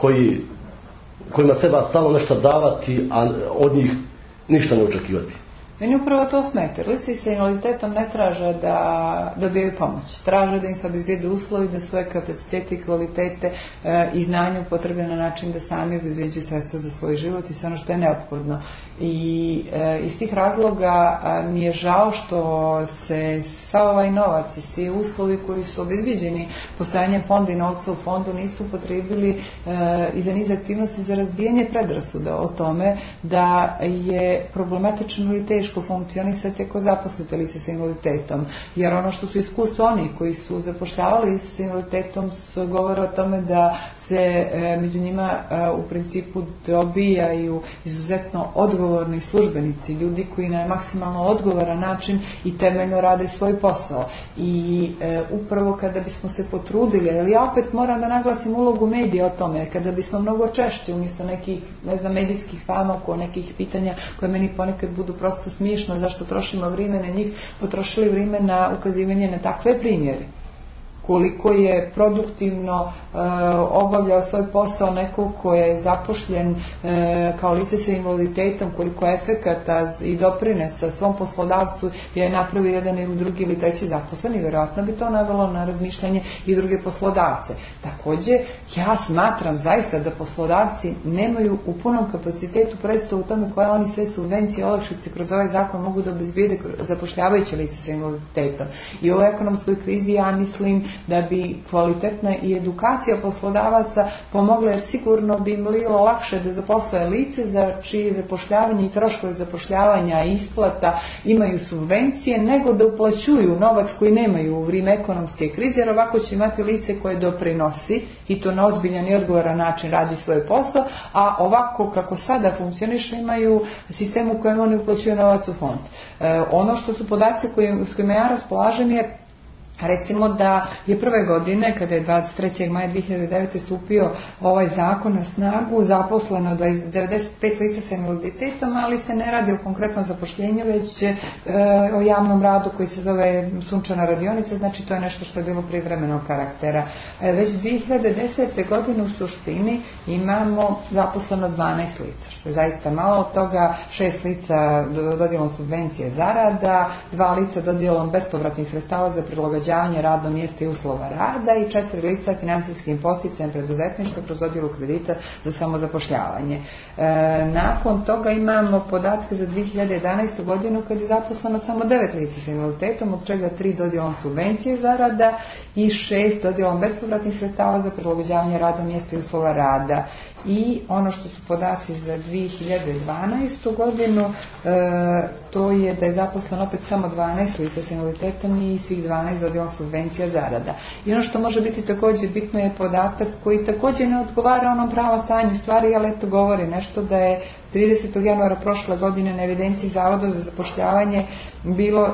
kojima treba stalno nešto davati, a od njih ništa ne očekivati. Meni upravo to smeta. Lice sa invaliditetom ne traže da dobijaju pomoć. Traže da im se obezbijede uslovi, da svoje kapacitete i kvalitete i znanje upotrebe na način da sami obezbeđuju sredstva za svoj život i sve ono što je neophodno. I iz tih razloga mi je žao što se sav ovaj novac i svi uslovi koji su obezbeđeni postojanjem fonda i novca u fondu nisu upotrebili i za niz aktivnosti za razbijanje predrasuda o tome da je problematično ili teško funkcionisati ako zaposlite lice sa invaliditetom. Jer ono što su iskustva onih koji su zapošljavali lice sa invaliditetom govore o tome da se među njima u principu dobijaju izuzetno odgovorni službenici, ljudi koji na maksimalno odgovoran način i temeljno rade svoj posao. I upravo kada bismo se potrudili, ali ja opet moram da naglasim ulogu medija o tome, kada bismo mnogo češće umjesto nekih, medijskih fama oko nekih pitanja koje meni ponekad budu prosto smiješno zašto trošimo vrijeme na njih, potrošili vrijeme na ukazivanje na takve primjere. Koliko je produktivno obavljao svoj posao neko ko je zapošljen kao lice sa invaliditetom, koliko efekata i doprinesa svom poslodavcu je napravio jedan ili drugi ili treći zaposlen i vjerojatno bi to navelo na razmišljanje i druge poslodavce. Također, ja smatram zaista da poslodavci nemaju u punom kapacitetu predstavu u tome koje oni sve subvencije i olakšice kroz ovaj zakon mogu da obezbijede zapošljavajuće lice sa invaliditetom. I u ovoj ekonomskoj krizi ja mislim da bi kvalitetna i edukacija poslodavaca pomogla, jer sigurno bi im bilo lakše da zaposle lice za čije zapošljavanje i troškove zapošljavanja i isplata imaju subvencije, nego da uplaćuju novac koji nemaju u vrijeme ekonomske krize, jer ovako će imati lice koje doprinosi i to na ozbiljan i odgovoran način radi svoj posao, a ovako kako sada funkcioniše imaju sistem u kojem oni uplaćuju novac u fond. Ono što su podaci s kojima ja raspolažem je, recimo da je prve godine, kada je 23. maja 2009. stupio ovaj zakon na snagu, zaposleno 95 lica sa invaliditetom, ali se ne radi o konkretnom zapošljenju, već o javnom radu koji se zove sunčana radionica, znači to je nešto što je bilo privremenog karaktera. Već 2010. godine u suštini imamo zaposleno 12 lica, što je zaista malo, od toga 6 lica dodjelom subvencije zarada, 2 lica dodjelom bespovratnih sredstava za prilagođavanje radnog mjesta i uslova rada i 4 lica financijskim posticajem preduzetništva kroz dodjelu kredita za samozapošljavanje. Nakon toga imamo podatke za 2011. godinu kad je zaposleno samo 9 lica sa invaliditetom, od čega 3 dodjelom subvencije zarada i 6 dodjelom bespovratnih sredstava za prilagođavanje radnog mjesta i uslova rada. I ono što su podaci za 2012. godinu, to je da je zaposleno opet samo 12 lica sa invaliditetom i svih 12 dodjelom subvencija zarada. I ono što može biti također bitno je podatak koji također ne odgovara onom pravom stanju stvari, ali eto govori nešto da je 30. januara prošle godine na evidenciji Zavoda za zapošljavanje bilo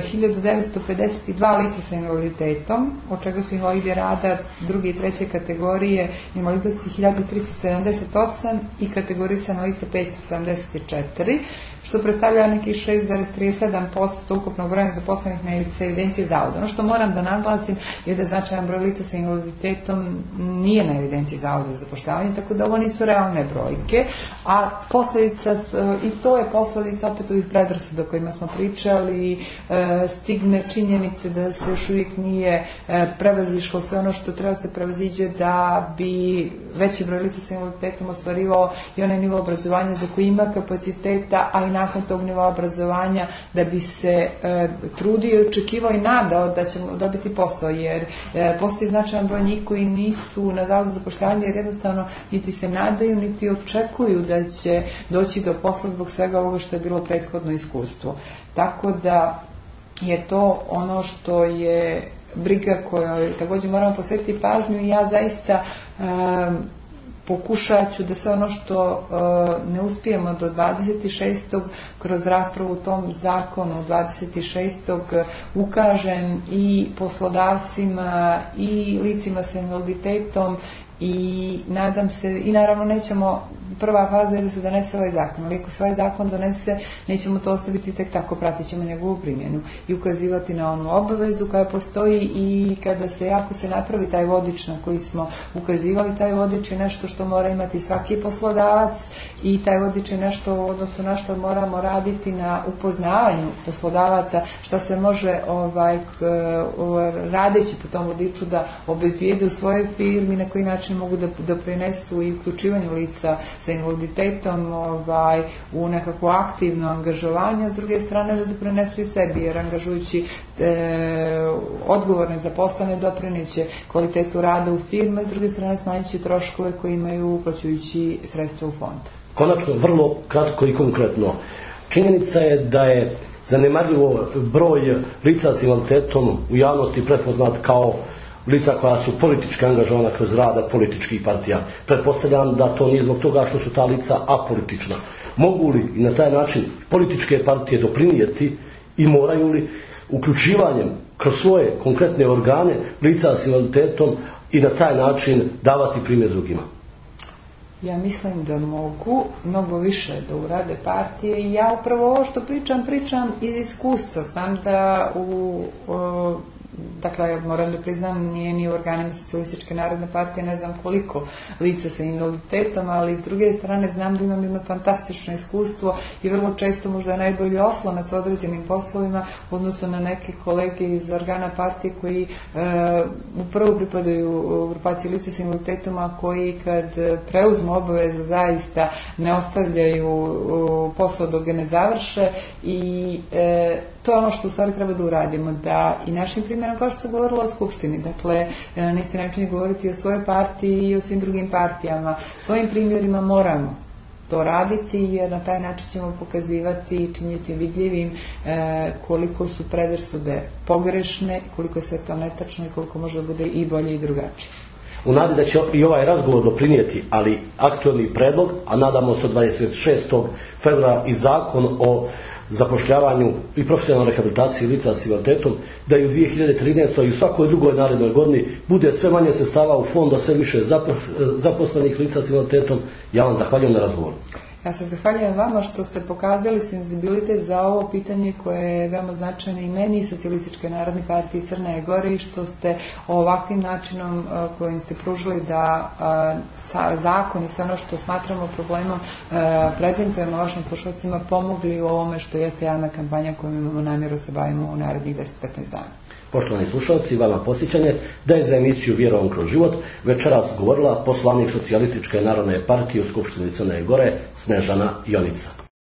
1952 lica sa invaliditetom, od čega su invalidi rada druge i treće kategorije invalidnosti 1378 i kategorisano lice 574, što predstavlja nekih 6,37% ukupnog broja zaposlenih na evidenciji Zavoda. Ono što moram da naglasim je da značajan broj lica sa invaliditetom nije na evidenciji Zavoda za zapošljavanje, tako da ovo nisu realne brojke, a posljedica, i to je posljedica opet ovih predrasuda o kojima smo pričali, stigme činjenice da se još uvijek nije prevazišlo sve ono što treba se prevaziđe da bi veći broj lica sa invaliditetom ostvarivao i onaj nivo obrazovanja za koji ima kapaciteta, a i nakon tog nivoa obrazovanja da bi se trudio i očekivao i nadao da ćemo dobiti posao, jer postoji značajan broj njih koji nisu na Zavodu za zapošljavanje, jer jednostavno niti se nadaju, niti očekuju da će doći do posla zbog svega ovoga što je bilo prethodno iskustvo. Tako da je to ono što je briga kojoj također moramo posvetiti pažnju i ja zaista pokušat ću da sve ono što ne uspijemo do 26. kroz raspravu u tom zakonu 26. ukažem i poslodavcima i licima sa invaliditetom i nadam se, i naravno nećemo, prva faza je da se donese ovaj zakon, ali ako se ovaj zakon donese, nećemo to ostaviti tek tako, pratit ćemo njegovu primjenu i ukazivati na onu obavezu koja postoji i kada se, ako se napravi taj vodič na koji smo ukazivali, taj vodič je nešto što mora imati svaki poslodavac i taj vodič je nešto u odnosu na što moramo raditi na upoznavanju poslodavaca, što se može radeći po tom vodiču da obezbijede u svojoj firmi, na koji način mogu da doprinesu i uključivanju lica sa invaliditetom u nekako aktivno angažovanje, a s druge strane da doprinesu i sebi, jer angažujući odgovorne zaposlene doprineće kvalitetu rada u firme, s druge strane smanjići troškove koji imaju uplaćujući sredstva u fond. Konačno, vrlo kratko i konkretno, činjenica je da je zanemarljivo broj lica s invaliditetom u javnosti prepoznat kao lica koja su politički angažovana kroz rada političkih partija. Pretpostavljam da to nije zbog toga što su ta lica apolitična. Mogu li i na taj način političke partije doprinijeti i moraju li uključivanjem kroz svoje konkretne organe lica s invaliditetom i na taj način davati primjer drugima? Ja mislim da mogu mnogo više da urade partije i ja upravo ovo što pričam iz iskustva. Znam da dakle, moram da priznam, nije ni u organima Socijalističke narodne partije ne znam koliko lica sa invaliditetom, ali s druge strane znam da imam jedno fantastično iskustvo i vrlo često možda je najbolji oslonac određenim poslovima u odnosu na neke kolege iz organa partije koji upravo pripadaju u grupaciji lica sa invaliditetom, a koji kad preuzmu obavezu zaista ne ostavljaju posao dok ga ne završe i to je ono što u stvari treba da uradimo, da i našim primjerom, kao što se govorilo o Skupštini, dakle, na isti način govoriti o svojoj partiji i o svim drugim partijama, svojim primjerima moramo to raditi, jer na taj način ćemo pokazivati i činiti vidljivim koliko su predrasude pogrešne, koliko je sve to netačno i koliko može da bude i bolje i drugačije. U nadi da će i ovaj razgovor doprinijeti, ali aktualni predlog, a nadamo se od 26. februara i zakon o zapošljavanju i profesionalnoj rehabilitaciji lica s invaliditetom, da i u 2013. i u svakoj drugoj narednoj godini bude sve manje sredstava u fondu, a sve više zaposlenih lica s invaliditetom. Ja vam zahvaljujem na razgovoru. Ja se zahvaljujem vama što ste pokazali senzibilitet za ovo pitanje koje je veoma značajno i meni i Socijalističke narodne partije Crne Gore i što ste ovakvim načinom kojim ste pružili da zakon i sve ono što smatramo problemom prezentujemo vašim slušalcima pomogli u ovome što jeste javna kampanja kojom imamo namjeru se bavimo u narednih 10-15 dana. Poštovani slušalci, vama posjećanje da je za emisiju Vjerom kroz život večeras govorila poslanik Socijalističke narodne partije u Skupštini Crne Gore Snežana Jonica.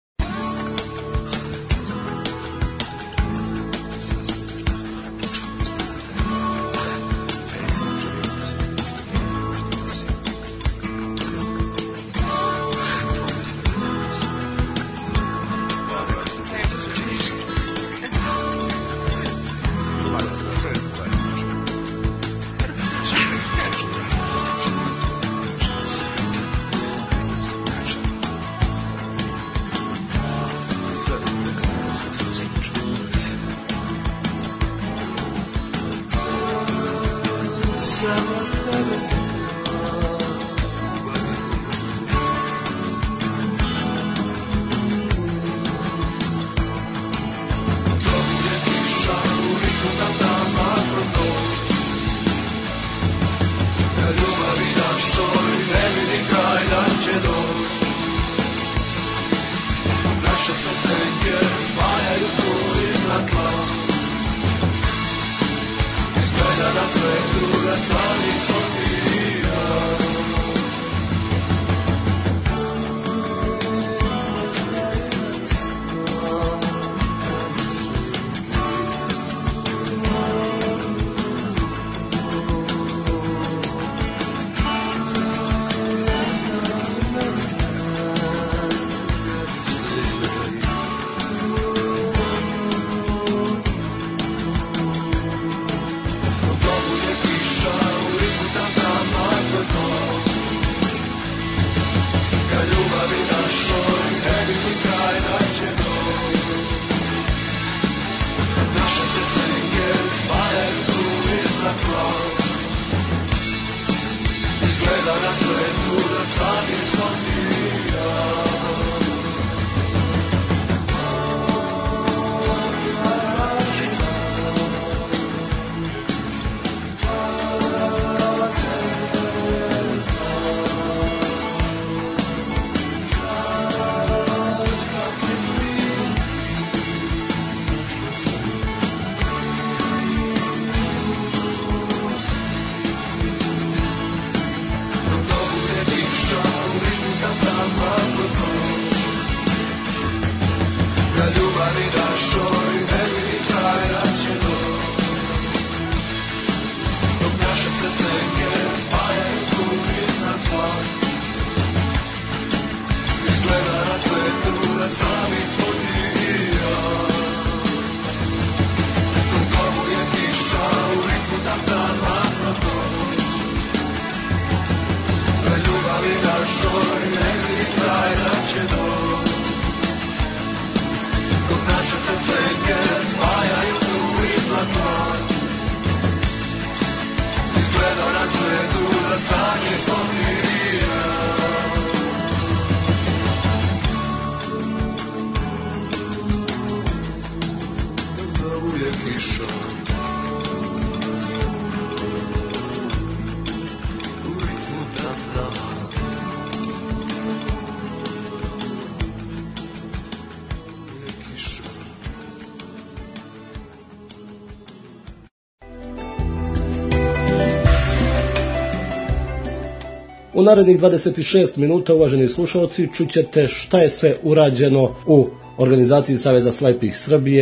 U narednih 26 minuta, uvaženi slušalci, čućete šta je sve urađeno u organizaciji Saveza slepih Srbije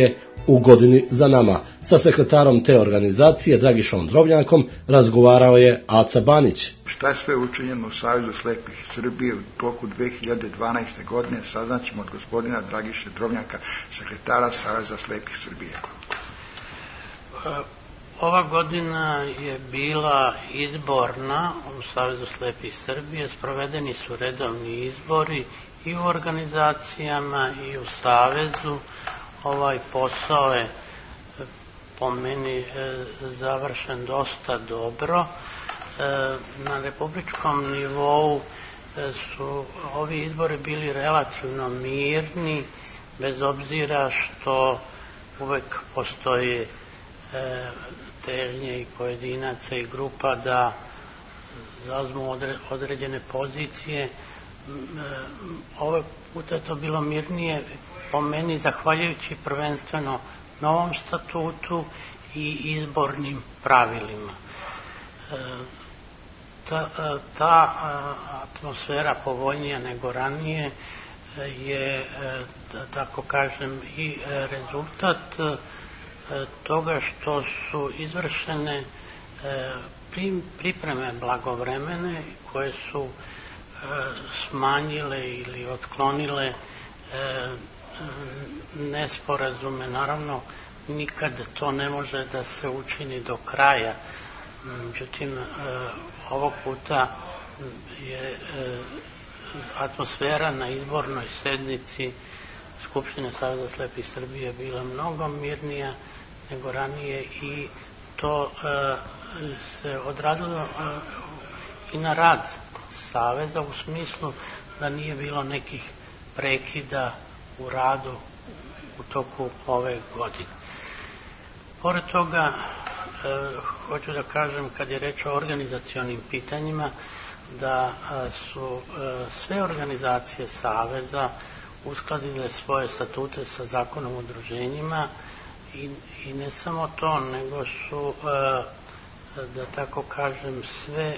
u godini za nama. Sa sekretarom te organizacije, Dragišom Drobnjakom, razgovarao je Aca Banić. Šta je sve učinjeno u Savezu slepih Srbije u toku 2012. godine, saznaćemo od gospodina Dragiše Drobnjaka, sekretara Saveza slepih Srbije. Ova godina je bila izborna u Savezu slepih Srbije, sprovedeni su redovni izbori i u organizacijama i u Savezu. Ovaj posao je po meni završen dosta dobro. Na republičkom nivou su ovi izbori bili relativno mirni, bez obzira što uvek postoji težnje i pojedinaca i grupa da zauzmu određene pozicije. Ovaj puta je to bilo mirnije, po meni, zahvaljujući prvenstveno novom statutu i izbornim pravilima. Ta atmosfera povoljnija nego ranije je, da tako kažem, i rezultat toga što su izvršene pripreme blagovremene koje su smanjile ili otklonile nesporazume. Naravno, nikad to ne može da se učini do kraja. Međutim, ovog puta je atmosfera na izbornoj sednici Skupštine Saveza slepih Srbije bila mnogo mirnija nego ranije i to se odradilo i na rad Saveza u smislu da nije bilo nekih prekida u radu u toku ove godine. Pored toga, hoću da kažem, kad je reč o organizacionim pitanjima, da su sve organizacije Saveza uskladile svoje statute sa zakonom o udruženjima i ne samo to, nego su, da tako kažem, sve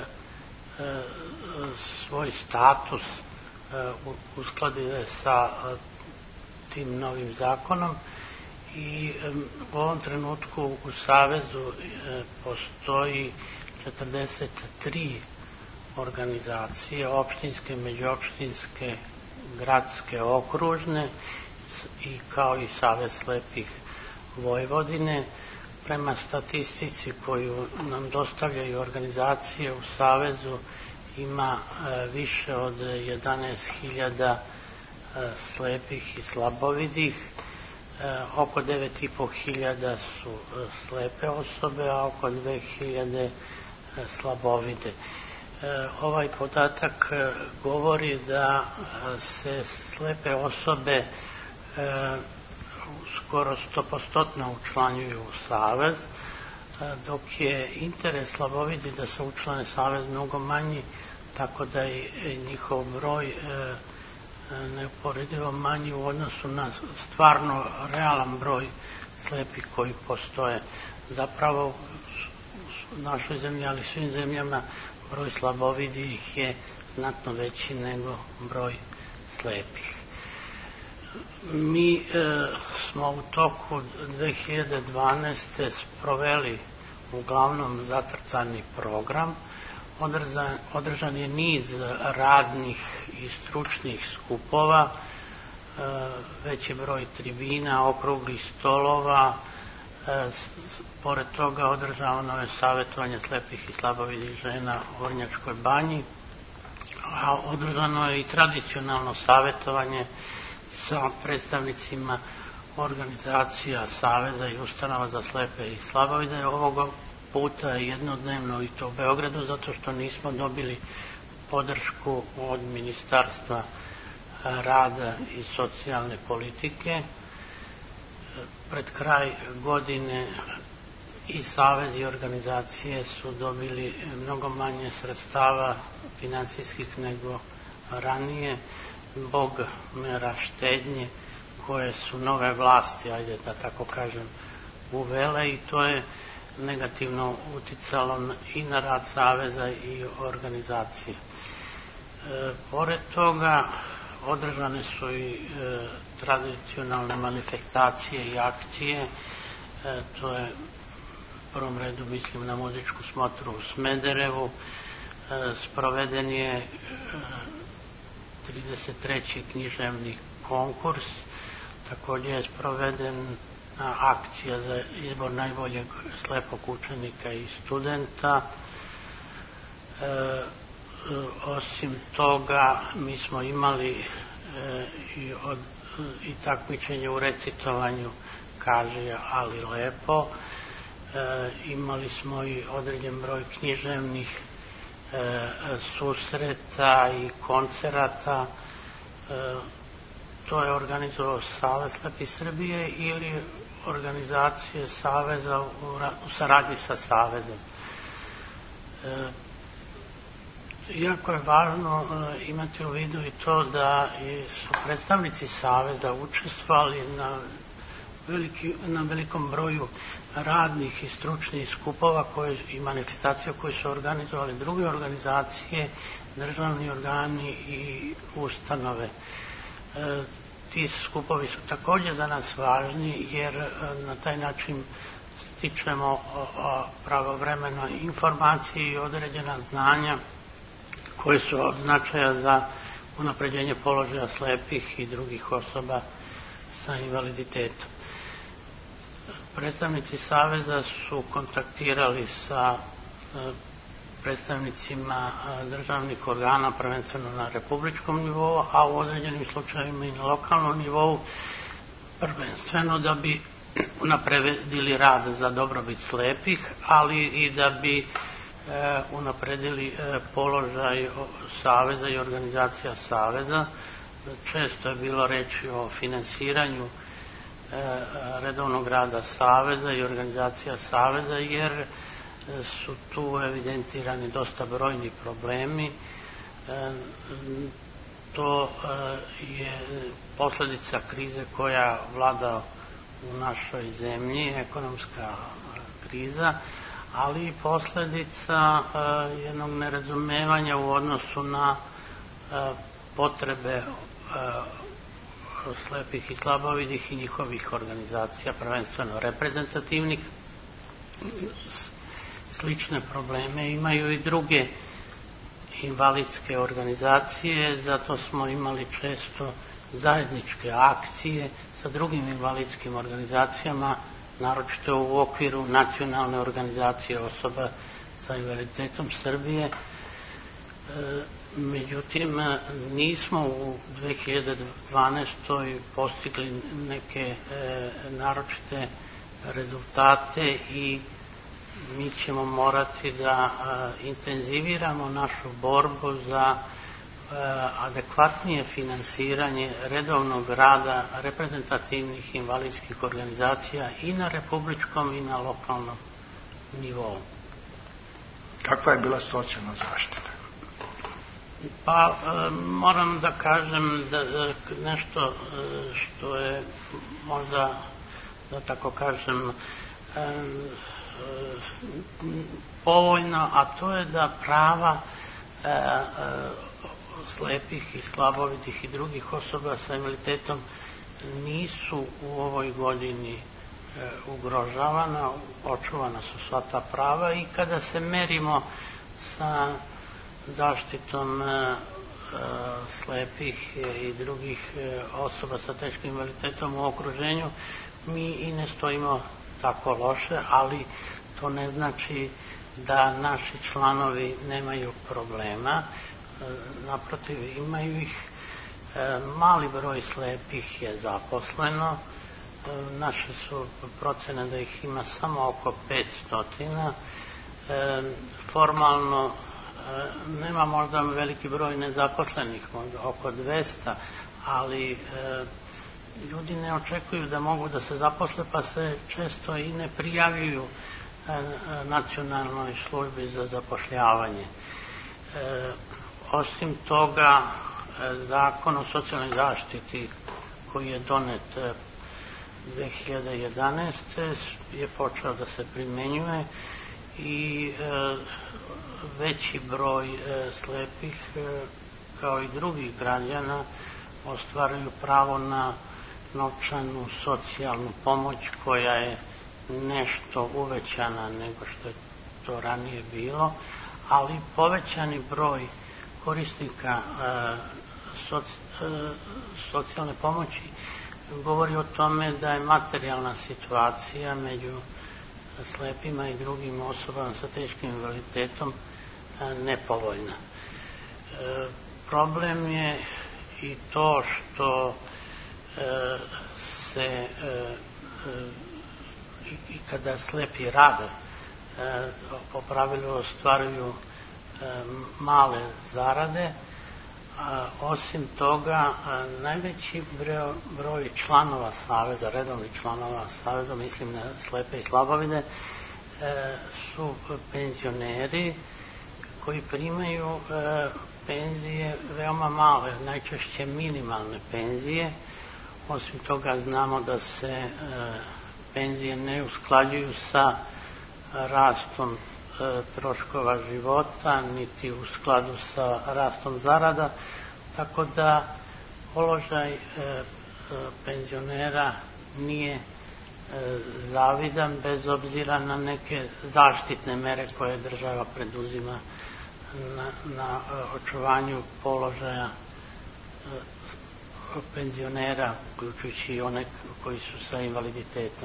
svoj status uskladile sa tim novim zakonom i u ovom trenutku u Savezu postoji 43 organizacije, opštinske, međuopštinske, gradske, okružne i kao i Savez slepih Vojvodine. Prema statistici koju nam dostavljaju organizacije u Savezu ima više od 11.000 slepih i slabovidih, oko 9.500 su slepe osobe, a oko 2.000 slabovide. Ovaj podatak govori da se slepe osobe skoro 100% učlanjuju u Savez, dok je interes slabovidi da se učlane Savez mnogo manji, tako da je njihov broj neuporedivo manji u odnosu na stvarno realan broj slepih koji postoje. Zapravo u našoj zemlji, ali svim zemljama, broj slabovidih je znatno veći nego broj slepih. Mi smo u toku 2012. sproveli uglavnom zacrtani program. Održan je niz radnih i stručnih skupova, veći broj tribina, okruglih stolova. Pored toga održavano je savjetovanje slepih i slabovidih žena u Vrnjačkoj banji, a održano je i tradicionalno savjetovanje sa predstavnicima organizacija Saveza i ustanova za slepe i slabovide. Ovoga puta jednodnevno i to u Beogradu, zato što nismo dobili podršku od Ministarstva rada i socijalne politike. Pred kraj godine i Savez i organizacije su dobili mnogo manje sredstava finansijskih nego ranije, zbog mera štednje koje su nove vlasti, ajde da tako kažem, uvele, i to je negativno uticalo i na rad Saveza i organizacije. Pored toga, Održane su i tradicionalne manifestacije i akcije. To je u prvom redu mislim na muzičku smotru u Smederevu. Sproveden je 33. književni konkurs. Također je sproveden akcija za izbor najboljeg slepog učenika i studenta. Osim toga, mi smo imali i takmičenje u recitovanju Kaži ali lepo. Imali smo i određen broj književnih susreta i koncerata. To je organizovao Savez slepih Srbije ili organizacije Saveza u saradnji sa Savezom. Iako je važno imati u vidu i to da su predstavnici Saveza učestvovali na velikom broju radnih i stručnih skupova i manifestacija koje su organizovali druge organizacije, državni organi i ustanove. Ti skupovi su također za nas važni jer na taj način stičemo pravovremeno informacije i određena znanja koje su od značaja za unapređenje položaja slepih i drugih osoba sa invaliditetom. Predstavnici Saveza su kontaktirali sa predstavnicima državnih organa, prvenstveno na republičkom nivou, a u određenim slučajevima i na lokalnom nivou, prvenstveno da bi unapredili rad za dobrobit slepih, ali i da bi unapredili položaj Saveza i organizacija Saveza. Često je bilo reči o finansiranju redovnog rada Saveza i organizacija Saveza, jer su tu evidentirani dosta brojni problemi. To je posljedica krize koja vlada u našoj zemlji, ekonomska kriza, ali i posljedica jednog nerazumevanja u odnosu na potrebe slepih i slabovidih i njihovih organizacija, prvenstveno reprezentativnih. Slične probleme imaju i druge invalidske organizacije, zato smo imali često zajedničke akcije sa drugim invalidskim organizacijama, naročito u okviru nacionalne organizacije osoba sa invaliditetom Srbije. Međutim, nismo u 2012. postigli neke naročite rezultate i mi ćemo morati da intenziviramo našu borbu za adekvatnije finansiranje redovnog rada reprezentativnih invalidskih organizacija i na republičkom i na lokalnom nivou. Kakva je bila socijalna zaštita? Pa moram da kažem da nešto što je možda, da tako kažem, povoljno, a to je da prava slepih i slabovidih i drugih osoba sa invaliditetom nisu u ovoj godini ugrožavana, očuvana su sva ta prava i kada se merimo sa zaštitom slepih i drugih osoba sa teškim invaliditetom u okruženju, mi i ne stojimo tako loše, ali to ne znači da naši članovi nemaju problema. Naprotiv, imaju ih. Mali broj slepih je zaposleno. Naše su procene da ih ima samo oko 500. Formalno nema možda veliki broj nezaposlenih, možda oko 200, ali ljudi ne očekuju da mogu da se zaposle, pa se često i ne prijavljuju nacionalnoj službi za zapošljavanje. Osim toga, Zakon o socijalnoj zaštiti koji je donet 2011. je počeo da se primenjuje i veći broj slepih kao i drugih građana ostvaruju pravo na novčanu socijalnu pomoć koja je nešto uvećana nego što je to ranije bilo, ali povećani broj korisnika socijalne pomoći govori o tome da je materijalna situacija među slepima i drugim osobama sa teškim invaliditetom nepovoljna. Problem je i to što se i kada slepi rade po pravilu ostvaruju male zarade. Osim toga, najveći broj članova Saveza, redovnih članova Saveza, mislim na slepe i slabovide, su penzioneri koji primaju penzije veoma male, najčešće minimalne penzije. Osim toga znamo da se penzije ne usklađuju sa rastom troškova života, niti u skladu sa rastom zarada, tako da položaj penzionera nije zavidan bez obzira na neke zaštitne mere koje država preduzima na očuvanju položaja penzionera, uključujući i one koji su sa invaliditetom.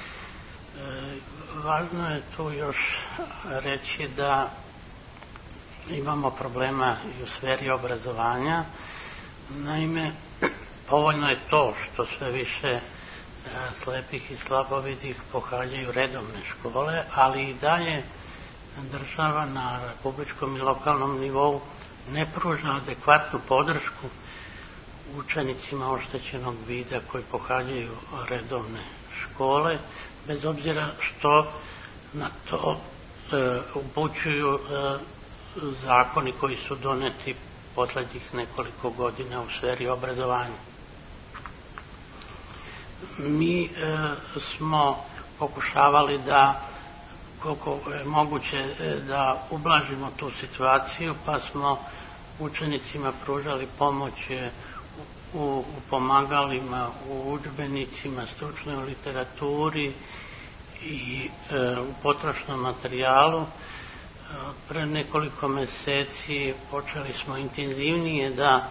Važno je tu još reći da imamo problema i u sferi obrazovanja. Naime, povoljno je to što sve više slepih i slabovidih pohađaju redovne škole, ali i dalje država na republičkom i lokalnom nivou ne pruža adekvatnu podršku učenicima oštećenog vida koji pohađaju redovne škole, bez obzira što na to upućuju zakoni koji su doneti poslednjih nekoliko godina u sferi obrazovanja. Mi smo pokušavali da, koliko je moguće, da ublažimo tu situaciju, pa smo učenicima pružali pomoć u pomagalima, u udžbenicima, stručnoj literaturi i u potrošnom materijalu. Pre nekoliko meseci počeli smo intenzivnije da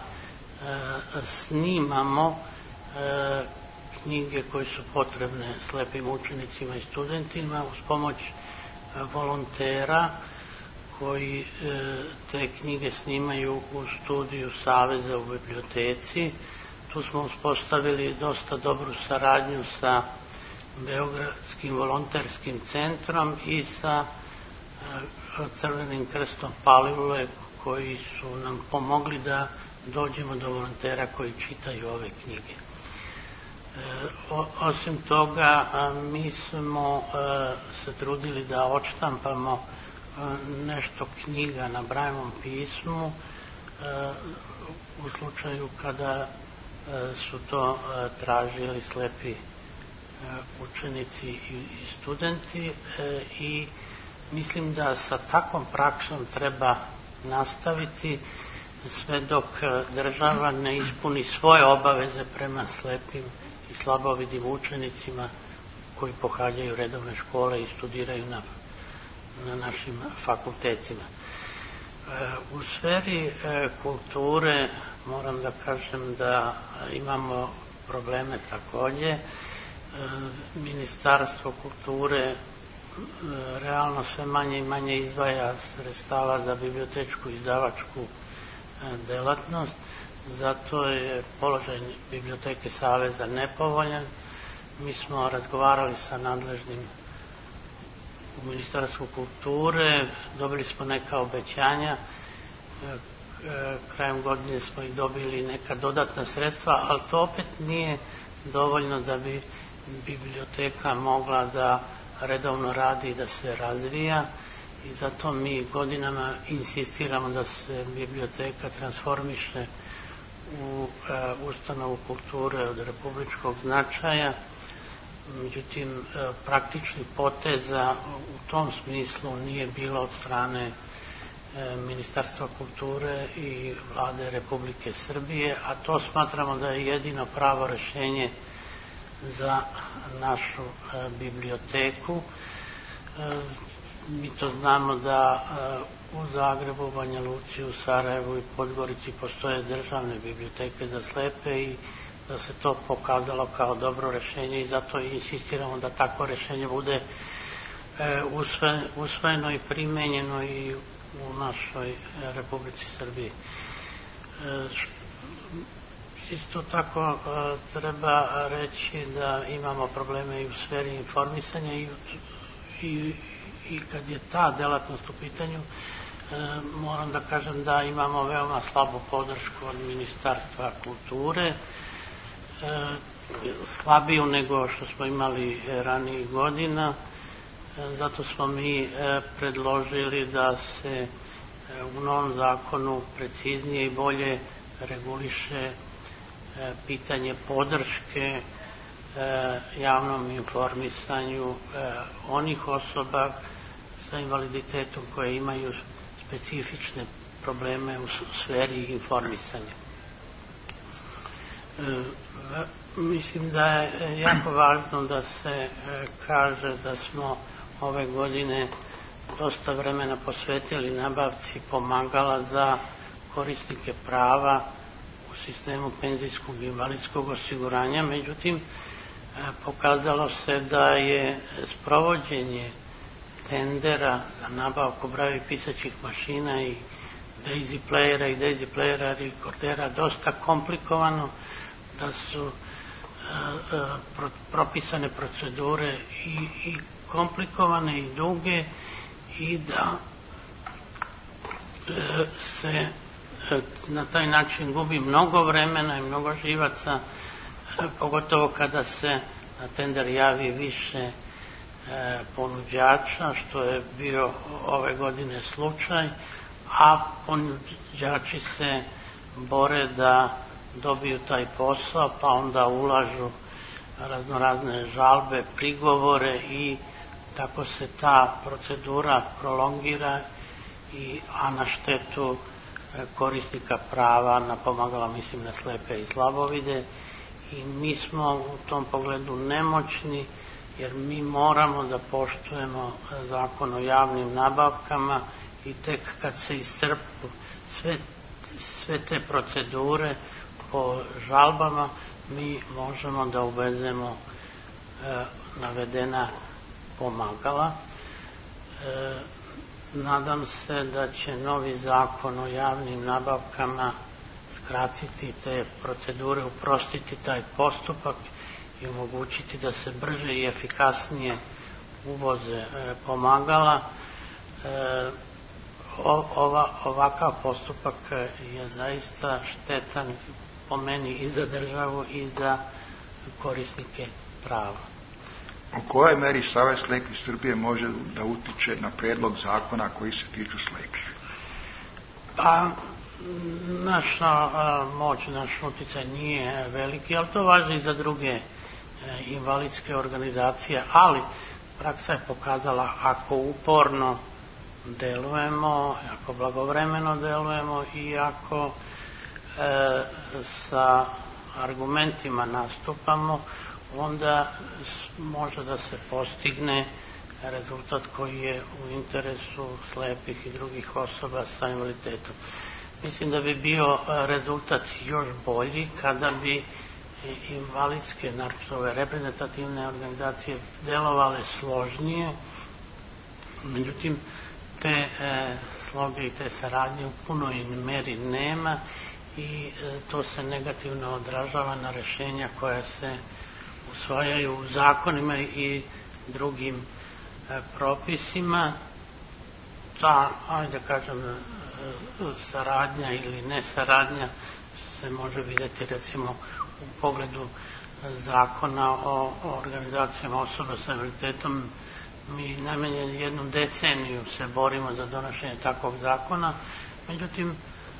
snimamo knjige koje su potrebne slepim učenicima i studentima uz pomoć volontera koji te knjige snimaju u studiju Saveza u biblioteci. Tu smo uspostavili dosta dobru saradnju sa Beogradskim volonterskim centrom i sa Crvenim krstom Palilule, koji su nam pomogli da dođemo do volontera koji čitaju ove knjige. Osim toga, mi smo se trudili da odštampamo nešto knjiga na Brailleovom pismu u slučaju kada su to tražili slepi učenici i studenti, i mislim da sa takvom praksom treba nastaviti sve dok država ne ispuni svoje obaveze prema slepim i slabovidim učenicima koji pohađaju redovne škole i studiraju na našim fakultetima. U sferi kulture moram da kažem da imamo probleme takođe. Ministarstvo kulture realno sve manje i manje izdvaja sredstava za bibliotečku i izdavačku delatnost, zato je položaj Biblioteke Saveza nepovoljan. Mi smo razgovarali sa nadležnim u Ministarstvu kulture, dobili smo neka obećanja, krajem godine smo i dobili neka dodatna sredstva, ali to opet nije dovoljno da bi biblioteka mogla da redovno radi i da se razvija, i zato mi godinama insistiramo da se biblioteka transformiše u ustanovu kulture od republičkog značaja. Međutim, praktičnih poteza u tom smislu nije bilo od strane Ministarstva kulture i Vlade Republike Srbije, a to smatramo da je jedino pravo rešenje za našu biblioteku. Mi to znamo da u Zagrebu, Banja Luci, u Sarajevu i Podgorici postoje državne biblioteke za slepe i da se to pokazalo kao dobro rešenje i zato insistiramo da takvo rešenje bude usvojeno i primenjeno i u našoj Republici Srbiji. Isto tako treba reći da imamo probleme i u sferi informisanja i kad je ta delatnost u pitanju, moram da kažem da imamo veoma slabu podršku od Ministarstva kulture, slabiju nego što smo imali ranijih godina. Zato smo mi predložili da se u novom zakonu preciznije i bolje reguliše pitanje podrške javnom informisanju onih osoba sa invaliditetom koje imaju specifične probleme u sferi informisanja. Mislim da je jako važno da se kaže da smo ove godine dosta vremena posvetili nabavci pomagala za korisnike prava u sistemu penzijskog i invalidskog osiguranja, međutim pokazalo se da je sprovođenje tendera za nabavku braille pisaćih mašina i Daisy playera i Daisy playera rekordera dosta komplikovano, da su propisane procedure i komplikovane i duge i da se na taj način gubi mnogo vremena i mnogo živaca, pogotovo kada se na tender javi više ponuđača, što je bio ove godine slučaj, a ponuđači se bore da dobiju taj posao, pa onda ulažu raznorazne žalbe, prigovore i tako se ta procedura prolongira, a na štetu korisnika prava na pomagala, mislim na slepe i slabovide, i mi smo u tom pogledu nemoćni, jer mi moramo da poštujemo zakon o javnim nabavkama i tek kad se iscrpu sve te procedure po žalbama, mi možemo da uvezemo navedena pomagala. Nadam se da će novi zakon o javnim nabavkama skratiti te procedure, uprostiti taj postupak i omogućiti da se brže i efikasnije uvoze pomagala. Ovakav postupak je zaista štetan po meni i za državu i za korisnike prava. U kojoj meri Savez slepih Srbije može da utiče na predlog zakona koji se tiču slepih? Pa, naša moć, naš uticaj nije veliki, ali to važi i za druge invalidske organizacije, ali praksa je pokazala ako uporno delujemo, ako blagovremeno delujemo i ako sa argumentima nastupamo, onda može da se postigne rezultat koji je u interesu slepih i drugih osoba sa invaliditetom. Mislim da bi bio rezultat još bolji kada bi invalidske, naročito ove reprezentativne organizacije, delovale složnije, međutim te sloge i te saradnje u punoj meri nema i to se negativno odražava na rešenja koja se usvajaju u zakonima i drugim propisima. Ta, ajde kažem, saradnja ili nesaradnja se može vidjeti recimo u pogledu zakona o organizacijama osoba sa invaliditetom. Mi najmanje jednu deceniju se borimo za donošenje takvog zakona, međutim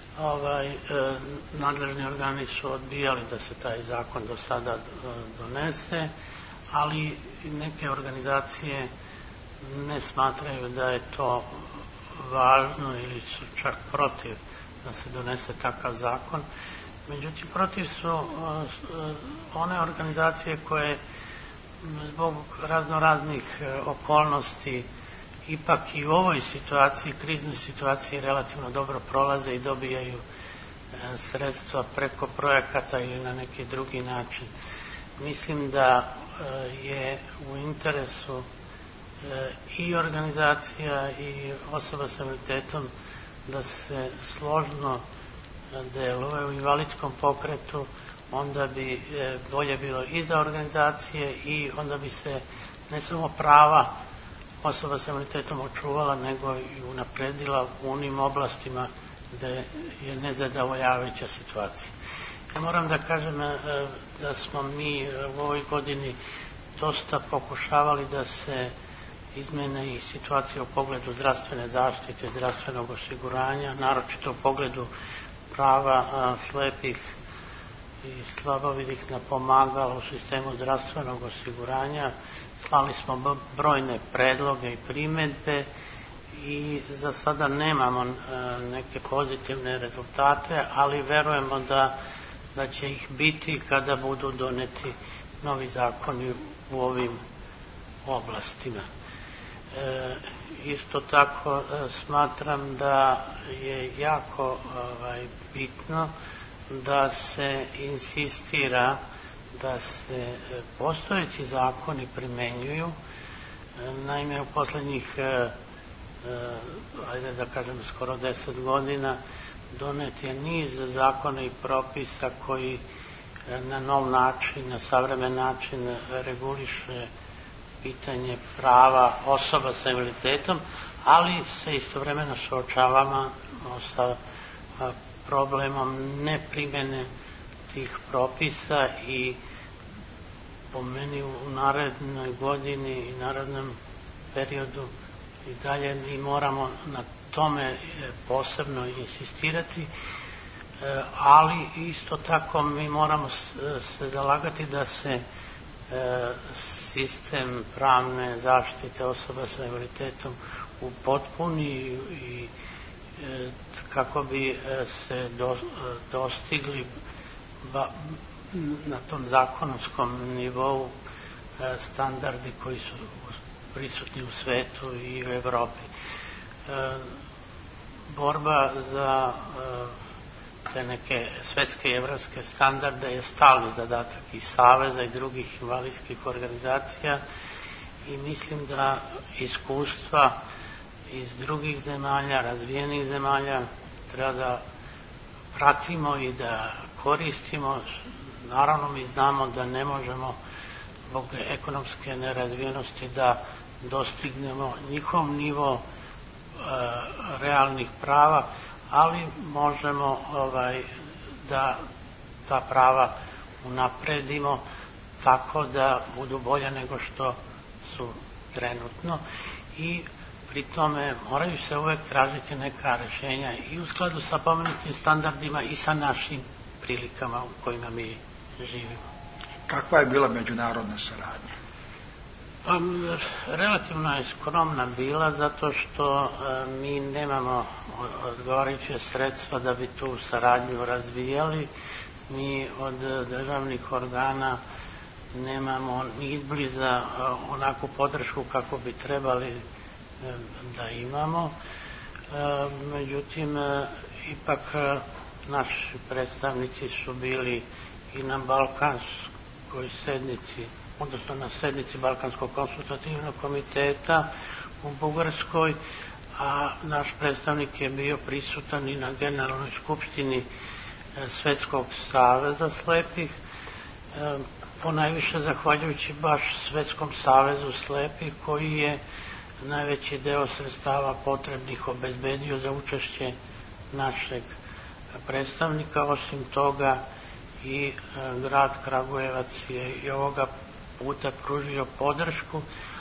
nadležni organi su odbijali da se taj zakon do sada donese, ali neke organizacije ne smatraju da je to važno ili su čak protiv da se donese takav zakon. Međutim, protiv su one organizacije koje zbog raznoraznih okolnosti ipak i u ovoj situaciji, kriznoj situaciji, relativno dobro prolaze i dobijaju sredstva preko projekata ili na neki drugi način. Mislim da je u interesu i organizacija i osoba s invaliditetom da se složno deluje u invalidskom pokretu, onda bi bolje bilo i za organizacije i onda bi se ne samo prava osoba s invaliditetom očuvala, nego i unapredila u onim oblastima gde je nezadovoljavajuća situacija. Ja moram da kažem da smo mi u ovoj godini dosta pokušavali da se izmene i situacije u pogledu zdravstvene zaštite, zdravstvenog osiguranja, naročito u pogledu prava slepih i slabovidih na pomagala u sistemu zdravstvenog osiguranja. Slali smo brojne predloge i primedbe i za sada nemamo neke pozitivne rezultate, ali verujemo da će ih biti kada budu doneti novi zakoni u ovim oblastima. Isto tako smatram da je jako bitno da se insistira da se postojeći zakoni primenjuju. Naime, u poslednjih ajde da kažem skoro 10 godina donet je niz zakona i propisa koji na nov način, na savremen način reguliše pitanje prava osoba sa invaliditetom, ali se istovremeno suočavamo sa problemom neprimene tih propisa i po meni u narednoj godini i narednom periodu i dalje mi moramo na tome posebno insistirati, ali isto tako mi moramo se zalagati da se sistem pravne zaštite osoba sa invaliditetom upotpuni i kako bi se dostigli na tom zakonskom nivou standardi koji su prisutni u svetu i u Evropi. Borba za te neke svetske i evropske standarde je stalni zadatak i saveza i drugih invalidskih organizacija i mislim da iskustva iz drugih zemalja, razvijenih zemalja, treba da pratimo i da koristimo. Naravno, mi znamo da ne možemo zbog ekonomske nerazvijenosti da dostignemo njihov nivo realnih prava, ali možemo da ta prava unapredimo tako da budu bolje nego što su trenutno i pri tome moraju se uvek tražiti neka rešenja i u skladu sa pomenutim standardima i sa našim prilikama u kojima mi živimo. Kakva je bila međunarodna saradnja? Pa, relativno je skromna bila zato što mi nemamo odgovarajuće sredstva da bi tu saradnju razvijali. Mi od državnih organa nemamo ni izbliza onakvu podršku kako bi trebali da imamo. Međutim, ipak naši predstavnici su bili i na Balkanskoj sednici, odnosno na sednici Balkanskog konsultativnog komiteta u Bugarskoj, a naš predstavnik je bio prisutan i na Generalnoj skupštini Svetskog saveza slepih, ponajviše zahvaljujući baš Svetskom savezu slepih koji je najveći deo sredstava potrebnih obezbedio za učešće našeg predstavnika. Osim toga i grad Kragujevac je i ovoga puta pružio podršku,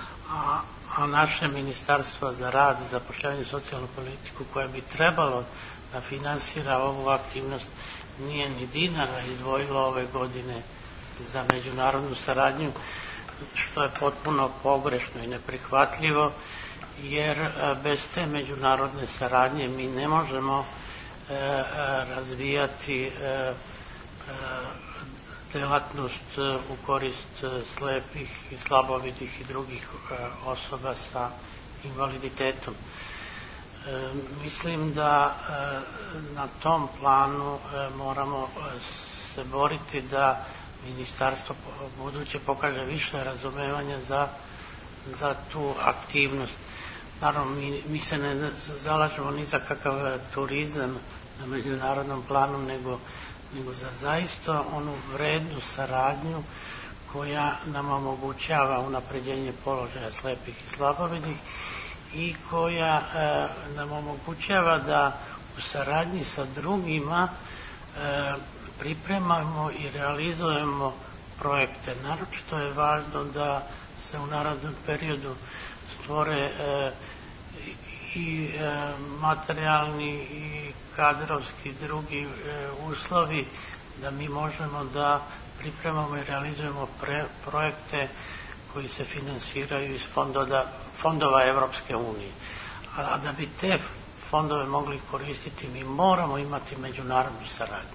a naše Ministarstvo za rad, zapošljavanje i socijalnu politiku koje bi trebalo da finansira ovu aktivnost nije ni dinara izdvojilo ove godine za međunarodnu saradnju, što je potpuno pogrešno i neprihvatljivo jer bez te međunarodne saradnje mi ne možemo razvijati delatnost u korist slepih i slabovidih i drugih osoba sa invaliditetom. Mislim da na tom planu moramo se boriti da ministarstvo buduće pokaže više razumevanja za tu aktivnost. Naravno, mi se ne zalažemo ni za kakav turizam na međunarodnom planu, nego za zaista onu vrednu saradnju koja nam omogućava unapređenje položaja slepih i slabovidih i koja nam omogućava da u saradnji sa drugima pripremamo i realizujemo projekte. Naročito je važno da se u narednom periodu stvore i materijalni i kadrovski i drugi uslovi da mi možemo da pripremamo i realizujemo projekte koji se finansiraju iz fondova Evropske unije. A da bi te fondove mogli koristiti, mi moramo imati međunarodnu saradnju.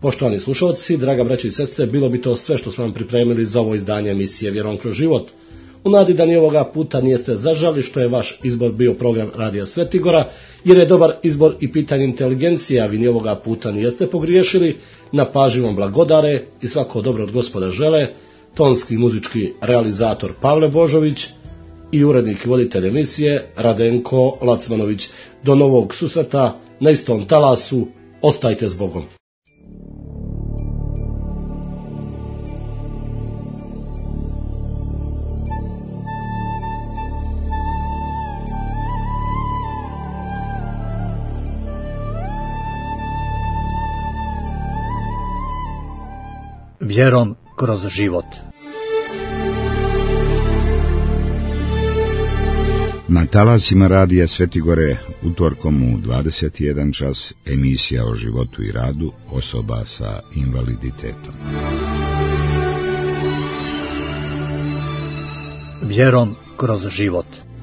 Poštovani slušalci, draga braćo i sestre, bilo bi to sve što smo vam pripremili za ovo izdanje emisije Vjerom kroz život. U nadi da ni ovoga puta nijeste zažali što je vaš izbor bio program Radija Svetigora, jer je dobar izbor i pitanje inteligencije, a vi ni ovoga puta nijeste pogriješili, na pažnju vam blagodare i svako dobro od Gospoda žele, tonski i muzički realizator Pavle Božović i urednik i voditelj emisije Radenko Lacmanović. Do novog susreta na istom talasu, ostajte s Bogom. Vjerom kroz život. Na talasima Radija Svetigore utorkom u 21 čas emisija o životu i radu osoba sa invaliditetom. Vjerom kroz život.